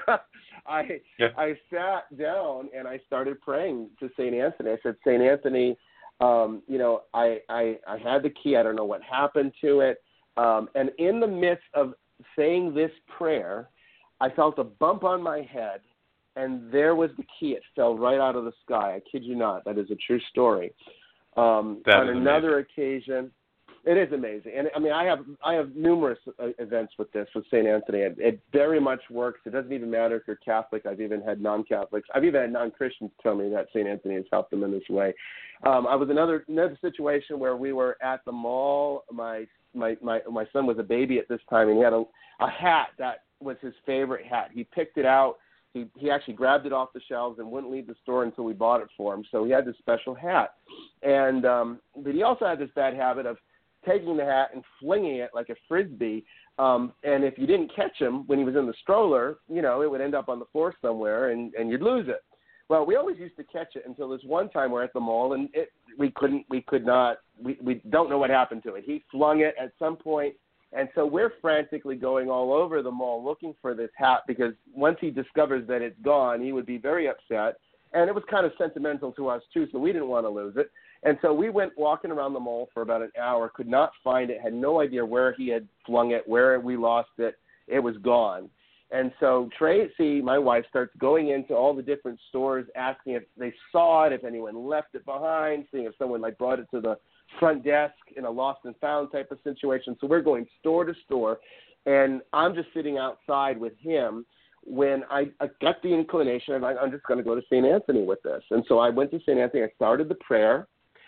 I yeah. I sat down and I started praying to Saint Anthony. I said, Saint Anthony, um, you know, I, I, I had the key. I don't know what happened to it. Um, and in the midst of saying this prayer, I felt a bump on my head, and there was the key. It fell right out of the sky. I kid you not. That is a true story. Um, on another amazing. occasion, it is amazing. And I mean, I have I have numerous uh, events with this with Saint Anthony. It, it very much works. It doesn't even matter if you're Catholic. I've even had non-Catholics. I've even had non-Christians tell me that Saint Anthony has helped them in this way. Um, I was another another situation where we were at the mall. My my my my son was a baby at this time, and he had a a hat that was his favorite hat. He picked it out. He he actually grabbed it off the shelves and wouldn't leave the store until we bought it for him. So he had this special hat, and um, but he also had this bad habit of taking the hat and flinging it like a frisbee. Um, and if you didn't catch him when he was in the stroller, you know, it would end up on the floor somewhere, and, and you'd lose it. Well, we always used to catch it until this one time we're at the mall, and it, we couldn't, we could not, we, we don't know what happened to it. He flung it at some point, and so we're frantically going all over the mall looking for this hat, because once he discovers that it's gone, he would be very upset. And it was kind of sentimental to us, too, so we didn't want to lose it. And so we went walking around the mall for about an hour, could not find it, had no idea where he had flung it, where we lost it. It was gone. And so Tracy, my wife, starts going into all the different stores, asking if they saw it, if anyone left it behind, seeing if someone like brought it to the front desk in a lost and found type of situation. So we're going store to store, and I'm just sitting outside with him when I, I got the inclination, and I'm just going to go to Saint Anthony with this. And so I went to Saint Anthony. I started the prayer,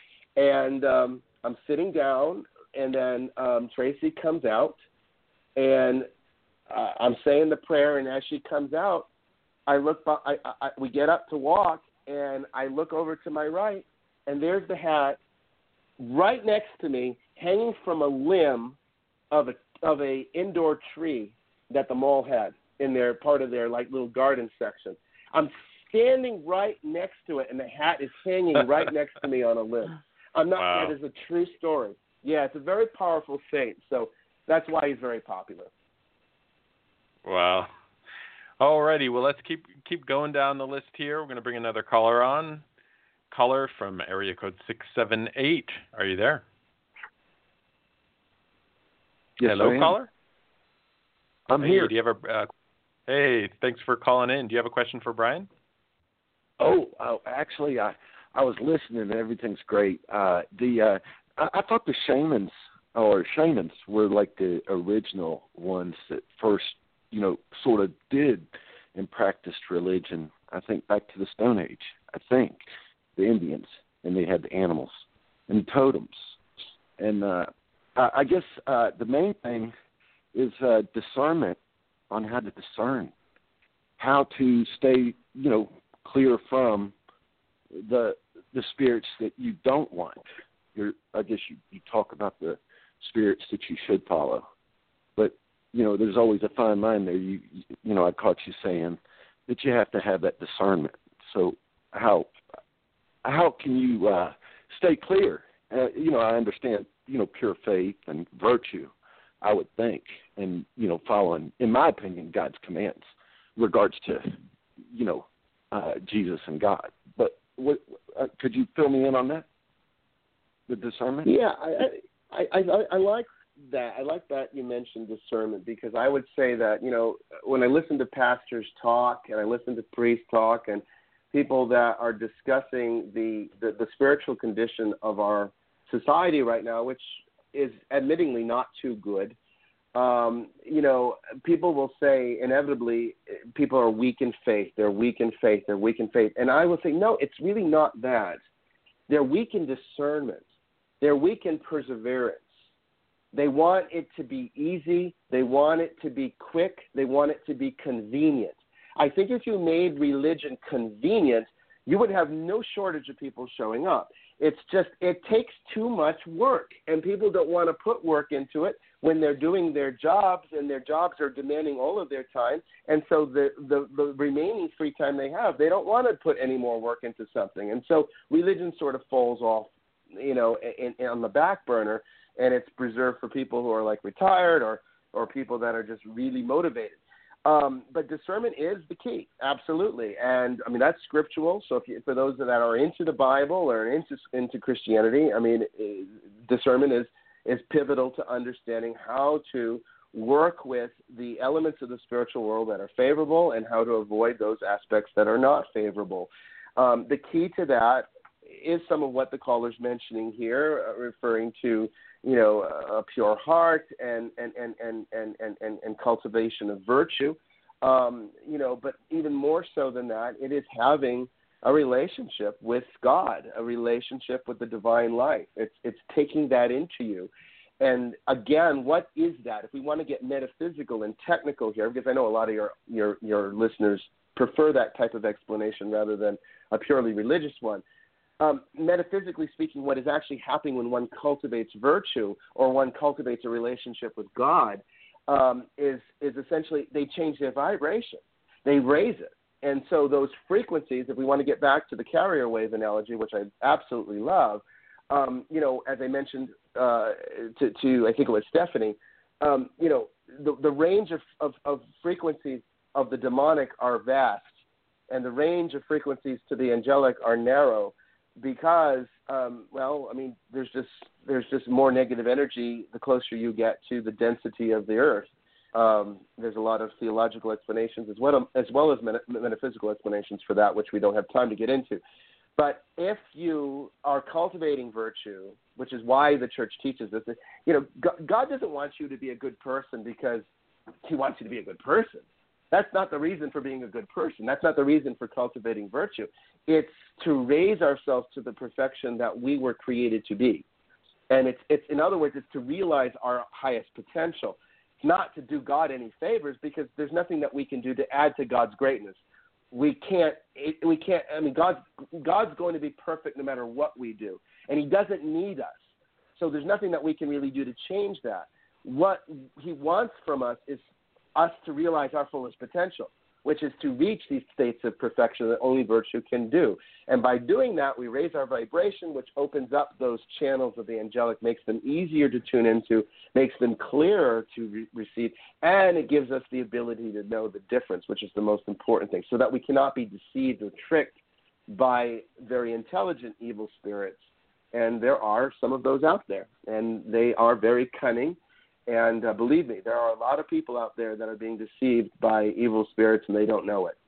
and um, I'm sitting down, and then um, Tracy comes out, and uh, I'm saying the prayer, and as she comes out, I look. I, I, we get up to walk, and I look over to my right, and there's the hat right next to me, hanging from a limb of a of a indoor tree that the mall had in their part of their like little garden section. I'm standing right next to it, and the hat is hanging right next to me on a limb. I'm not. Wow. That is a true story. Yeah, it's a very powerful saint. So that's why he's very popular. Wow. Alrighty, well, let's keep keep going down the list here. We're going to bring another caller on. Caller from area code six seven eight. Are you there? Yes, Hello, I am. caller. I'm hey, here. Do you have a? Uh, hey, thanks for calling in. Do you have a question for Brian? Oh, oh actually, I I was listening, and everything's great. Uh, the uh, I, I thought the shamans or shamans were like the original ones that first, you know, sort of did and practiced religion. I think back to the Stone Age. I think the Indians, and they had the animals and totems, and uh, I, I guess uh, the main thing is uh, discernment on how to discern, how to stay, you know, clear from the the spirits that you don't want. You're, I guess you, you talk about the spirits that you should follow, but you know, there's always a fine line there. You you know, I caught you saying that you have to have that discernment. So how how can you uh, stay clear? Uh, you know, I understand, you know, pure faith and virtue, I would think, and, you know, following, in my opinion, God's commands regards to, you know, uh, Jesus and God. But what, uh, could you fill me in on that, the discernment? Yeah, I, I, I, I like that. I like that you mentioned discernment, because I would say that, you know, when I listen to pastors talk and I listen to priests talk and people that are discussing the, the, the spiritual condition of our society right now, which is admittingly not too good, um, you know, people will say inevitably people are weak in faith. They're weak in faith. They're weak in faith. And I will say, no, it's really not that. They're weak in discernment. They're weak in perseverance. They want it to be easy. They want it to be quick. They want it to be convenient. I think if you made religion convenient, you would have no shortage of people showing up. It's just, it takes too much work, and people don't want to put work into it. when they're doing their jobs, and their jobs are demanding all of their time. And so the, the, the remaining free time they have, they don't want to put any more work into something. And so religion sort of falls off, you know, in, in, on the back burner, and it's preserved for people who are like retired or, or people that are just really motivated. Um, but discernment is the key, absolutely. And, I mean, that's scriptural. So if you, for those that are into the Bible or into into Christianity, I mean, discernment is, is pivotal to understanding how to work with the elements of the spiritual world that are favorable and how to avoid those aspects that are not favorable. Um, the key to that is some of what the caller's mentioning here, uh, referring to, you know, a pure heart and and, and, and, and, and, and, and cultivation of virtue. Um, you know, but even more so than that, it is having a relationship with God, a relationship with the divine life. It's it's taking that into you. And again, what is that? If we want to get metaphysical and technical here, because I know a lot of your, your, your listeners prefer that type of explanation rather than a purely religious one. Um, metaphysically speaking, what is actually happening when one cultivates virtue or one cultivates a relationship with God um, is is essentially they change their vibration. They raise it. And so those frequencies, if we want to get back to the carrier wave analogy, which I absolutely love, um, you know, as I mentioned uh, to, to, I think it was Stephanie, um, you know, the, the range of, of, of frequencies of the demonic are vast, and the range of frequencies to the angelic are narrow. Because, um, well, I mean, there's just there's just more negative energy the closer you get to the density of the earth. Um, there's a lot of theological explanations as well as well as meta- metaphysical explanations for that, which we don't have time to get into. But if you are cultivating virtue, which is why the church teaches this, you know, God doesn't want you to be a good person because He wants you to be a good person. That's not the reason for being a good person. That's not the reason for cultivating virtue. It's to raise ourselves to the perfection that we were created to be. And it's, it's in other words, it's to realize our highest potential. It's not to do God any favors because there's nothing that we can do to add to God's greatness. We can't, it, we can't, I mean, God's, God's going to be perfect no matter what we do. And He doesn't need us. So there's nothing that we can really do to change that. What He wants from us is us to realize our fullest potential, which is to reach these states of perfection that only virtue can do. And by doing that, we raise our vibration, which opens up those channels of the angelic, makes them easier to tune into, makes them clearer to re- receive, and it gives us the ability to know the difference, which is the most important thing, so that we cannot be deceived or tricked by very intelligent evil spirits. And there are some of those out there, and they are very cunning. And uh, believe me, there are a lot of people out there that are being deceived by evil spirits, and they don't know it.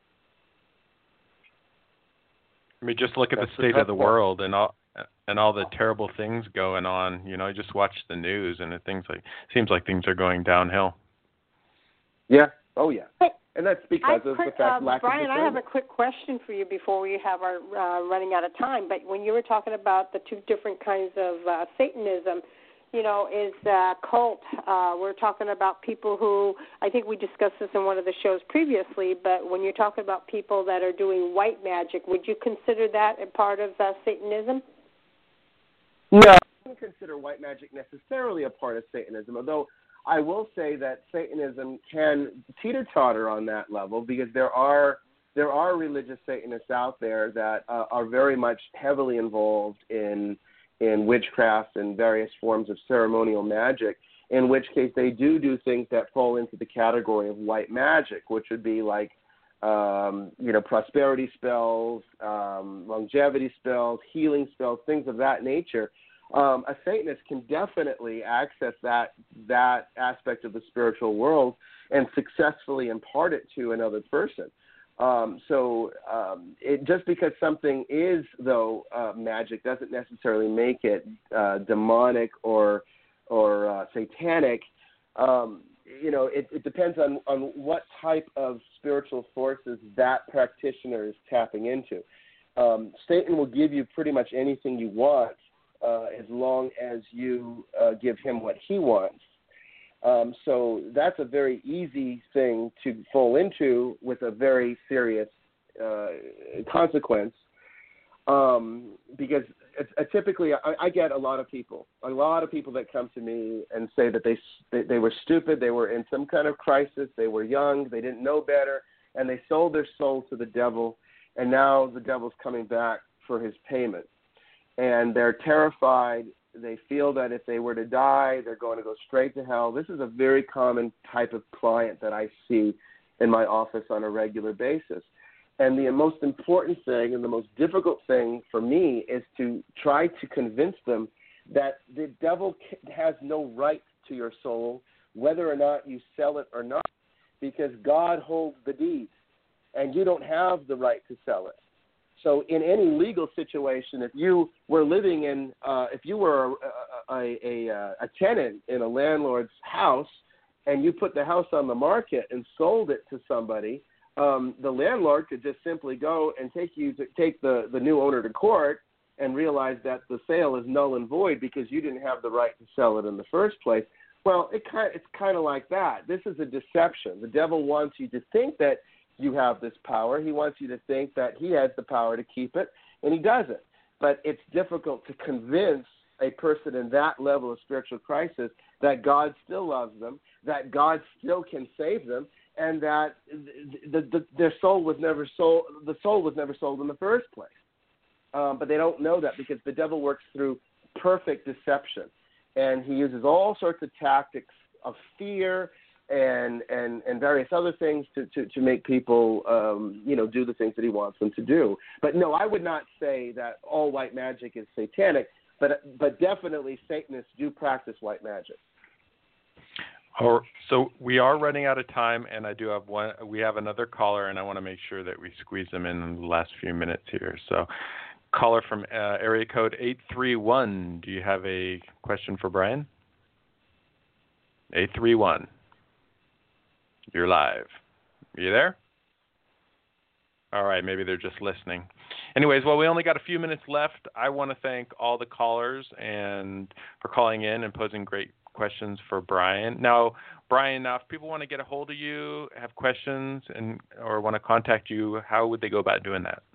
I mean, just look at That's the state the of the part. world and all and all the terrible things going on. You know, you just watch the news, and it things like seems like things are going downhill. Yeah. Oh, yeah. And that's because I of quick, the fact um, lack Brian, of I have a discernment. quick question for you before we have our uh, running out of time. But when you were talking about the two different kinds of uh, Satanism, you know, is uh, cult. Uh, we're talking about people who, I think we discussed this in one of the shows previously, but when you're talking about people that are doing white magic, would you consider that a part of uh, Satanism? No, I don't consider white magic necessarily a part of Satanism, although I will say that Satanism can teeter-totter on that level because there are there are religious Satanists out there that uh, are very much heavily involved in in witchcraft and various forms of ceremonial magic, in which case they do do things that fall into the category of white magic, which would be like, um, you know, prosperity spells, um, longevity spells, healing spells, things of that nature. Um, a Satanist can definitely access that that aspect of the spiritual world and successfully impart it to another person. Um, so um, it, just because something is, though, uh, magic doesn't necessarily make it uh, demonic or or uh, satanic. Um, you know, it, it depends on, on what type of spiritual forces that practitioner is tapping into. Um, Satan will give you pretty much anything you want uh, as long as you uh, give him what he wants. Um, so that's a very easy thing to fall into with a very serious uh, consequence, um, because it's, uh, typically I, I get a lot of people, a lot of people that come to me and say that they, they they were stupid, they were in some kind of crisis, they were young, they didn't know better, and they sold their soul to the devil, and now the devil's coming back for his payment, and they're terrified. They feel that if they were to die, they're going to go straight to hell. This is a very common type of client that I see in my office on a regular basis. And the most important thing and the most difficult thing for me is to try to convince them that the devil has no right to your soul, whether or not you sell it or not, because God holds the deed, and you don't have the right to sell it. So in any legal situation, if you were living in, uh, if you were a, a, a, a tenant in a landlord's house and you put the house on the market and sold it to somebody, um, the landlord could just simply go and take you to take the, the new owner to court and realize that the sale is null and void because you didn't have the right to sell it in the first place. Well, it kind it's kind of like that. This is a deception. The devil wants you to think that you have this power. He wants you to think that he has the power to keep it, and he doesn't. But it's difficult to convince a person in that level of spiritual crisis that God still loves them, that God still can save them, and that the, the, their soul was never sold. The soul was never sold in the first place. Um, but they don't know that because the devil works through perfect deception, and he uses all sorts of tactics of fear and and and various other things to, to, to make people, um, you know, do the things that he wants them to do. But no, I would not say that all white magic is satanic, but but definitely Satanists do practice white magic. Or, so we are running out of time, and I do have one. We have another caller, and I want to make sure that we squeeze them in, in the last few minutes here. So, caller from uh, area code eight three one, do you have a question for Brian? eight three one. You're live. Are you there? All right, maybe they're just listening. Anyways, well, we only got a few minutes left. I want to thank all the callers and for calling in and posing great questions for Brian. Now, Brian, now if people want to get a hold of you, have questions, and or want to contact you, how would they go about doing that?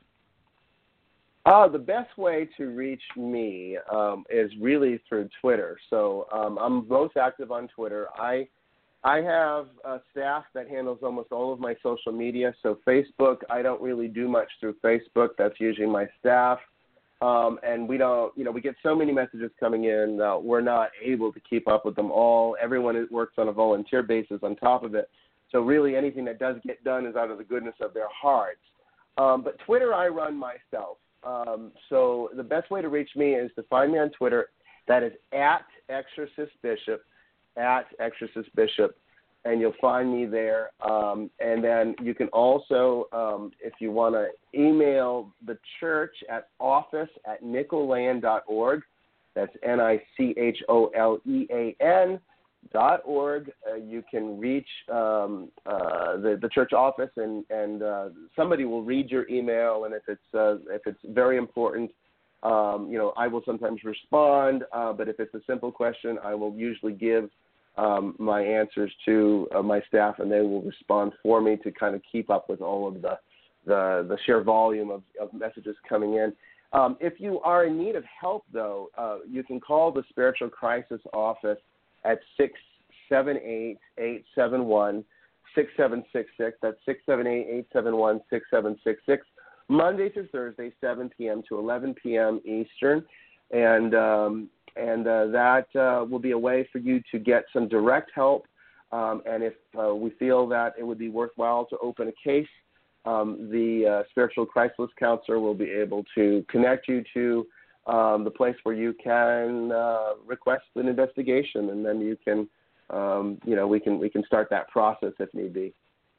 Uh, the best way to reach me um, is really through Twitter. So um, I'm most active on Twitter. I I have a staff that handles almost all of my social media. So Facebook, I don't really do much through Facebook. That's usually my staff. Um, and we don't, you know, we get so many messages coming in, uh, we're not able to keep up with them all. Everyone works on a volunteer basis on top of it. So really anything that does get done is out of the goodness of their hearts. Um, but Twitter, I run myself. Um, so the best way to reach me is to find me on Twitter. That is at Exorcist Bishop, at Exorcist Bishop, and you'll find me there. Um, and then you can also, um, if you want to email the church at office at nicolean dot org. That's N I C H O L E A N dot org. Uh, you can reach um, uh, the, the church office, and, and uh, somebody will read your email, and if it's, uh, if it's very important, um, you know, I will sometimes respond, uh, but if it's a simple question, I will usually give um, my answers to uh, my staff, and they will respond for me to kind of keep up with all of the, the, the sheer volume of, of messages coming in. Um, if you are in need of help, though, uh, you can call the Spiritual Crisis Office at six seven eight, eight seven one, six seven six six. That's six seven eight, eight seven one, six seven six six. Monday through Thursday, seven p.m. to eleven p.m. Eastern. And um, and uh, that uh, will be a way for you to get some direct help. Um, and if uh, we feel that it would be worthwhile to open a case, um, the uh, Spiritual Crisis Counselor will be able to connect you to Um, the place where you can uh, request an investigation, and then you can, um, you know, we can we can start that process if need be.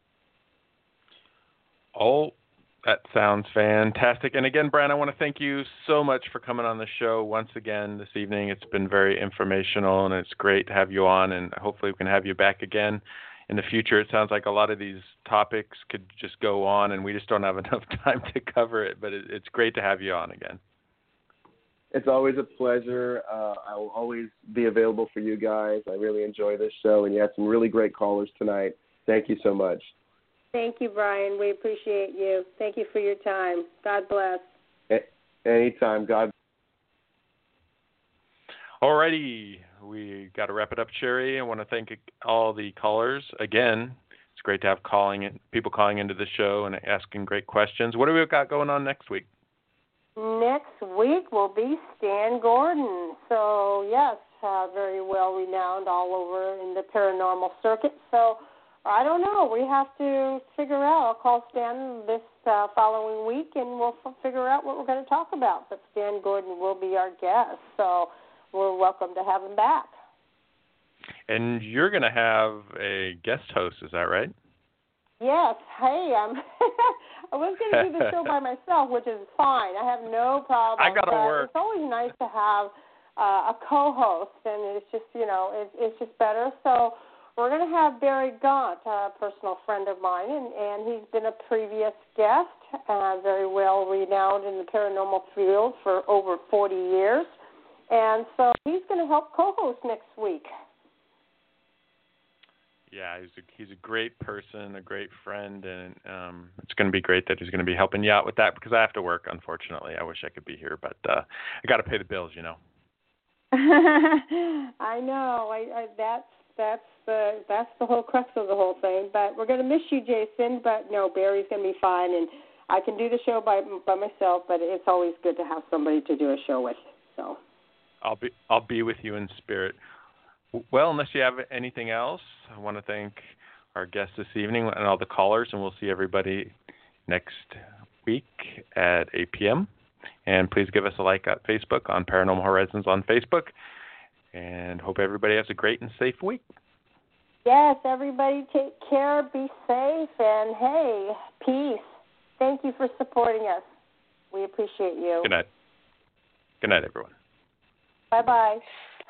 Oh, that sounds fantastic. And again, Brian, I want to thank you so much for coming on the show once again this evening. It's been very informational, and it's great to have you on, and hopefully we can have you back again in the future. It sounds like a lot of these topics could just go on, and we just don't have enough time to cover it, but it, it's great to have you on again. It's always a pleasure. Uh, I will always be available for you guys. I really enjoy this show, and you had some really great callers tonight. Thank you so much. Thank you, Brian. We appreciate you. Thank you for your time. God bless. A- anytime. God Alrighty, we got to wrap it up, Sherry. I want to thank all the callers again. It's great to have calling in, people calling into the show and asking great questions. What do we got going on next week? Next week will be Stan Gordon. So, yes, uh, very well renowned all over in the paranormal circuit. So, I don't know. We have to figure out. I'll call Stan this uh, following week, and we'll f- figure out what we're going to talk about. But Stan Gordon will be our guest, so we're welcome to have him back. And you're going to have a guest host, is that right? Yes. Hey, I'm I was going to do the show by myself, which is fine. I have no problem. I got to work. It's always nice to have uh, a co-host, and it's just, you know, it, it's just better. So we're going to have Barry Gaunt, a personal friend of mine, and, and he's been a previous guest, uh, very well renowned in the paranormal field for over forty years. And so he's going to help co-host next week. Yeah, he's a, he's a great person, a great friend, and um, it's going to be great that he's going to be helping you out with that because I have to work, unfortunately. I wish I could be here, but uh, I got to pay the bills, you know. I know. I, I that's that's the that's the whole crux of the whole thing. But we're going to miss you, Jason. But no, Barry's going to be fine, and I can do the show by by myself. But it's always good to have somebody to do a show with. So I'll be I'll be with you in spirit. Well, unless you have anything else, I want to thank our guests this evening and all the callers, and we'll see everybody next week at eight p.m. And please give us a like at Facebook on Paranormal Horizons on Facebook, and hope everybody has a great and safe week. Yes, everybody take care, be safe, and hey, peace. Thank you for supporting us. We appreciate you. Good night. Good night, everyone. Bye-bye.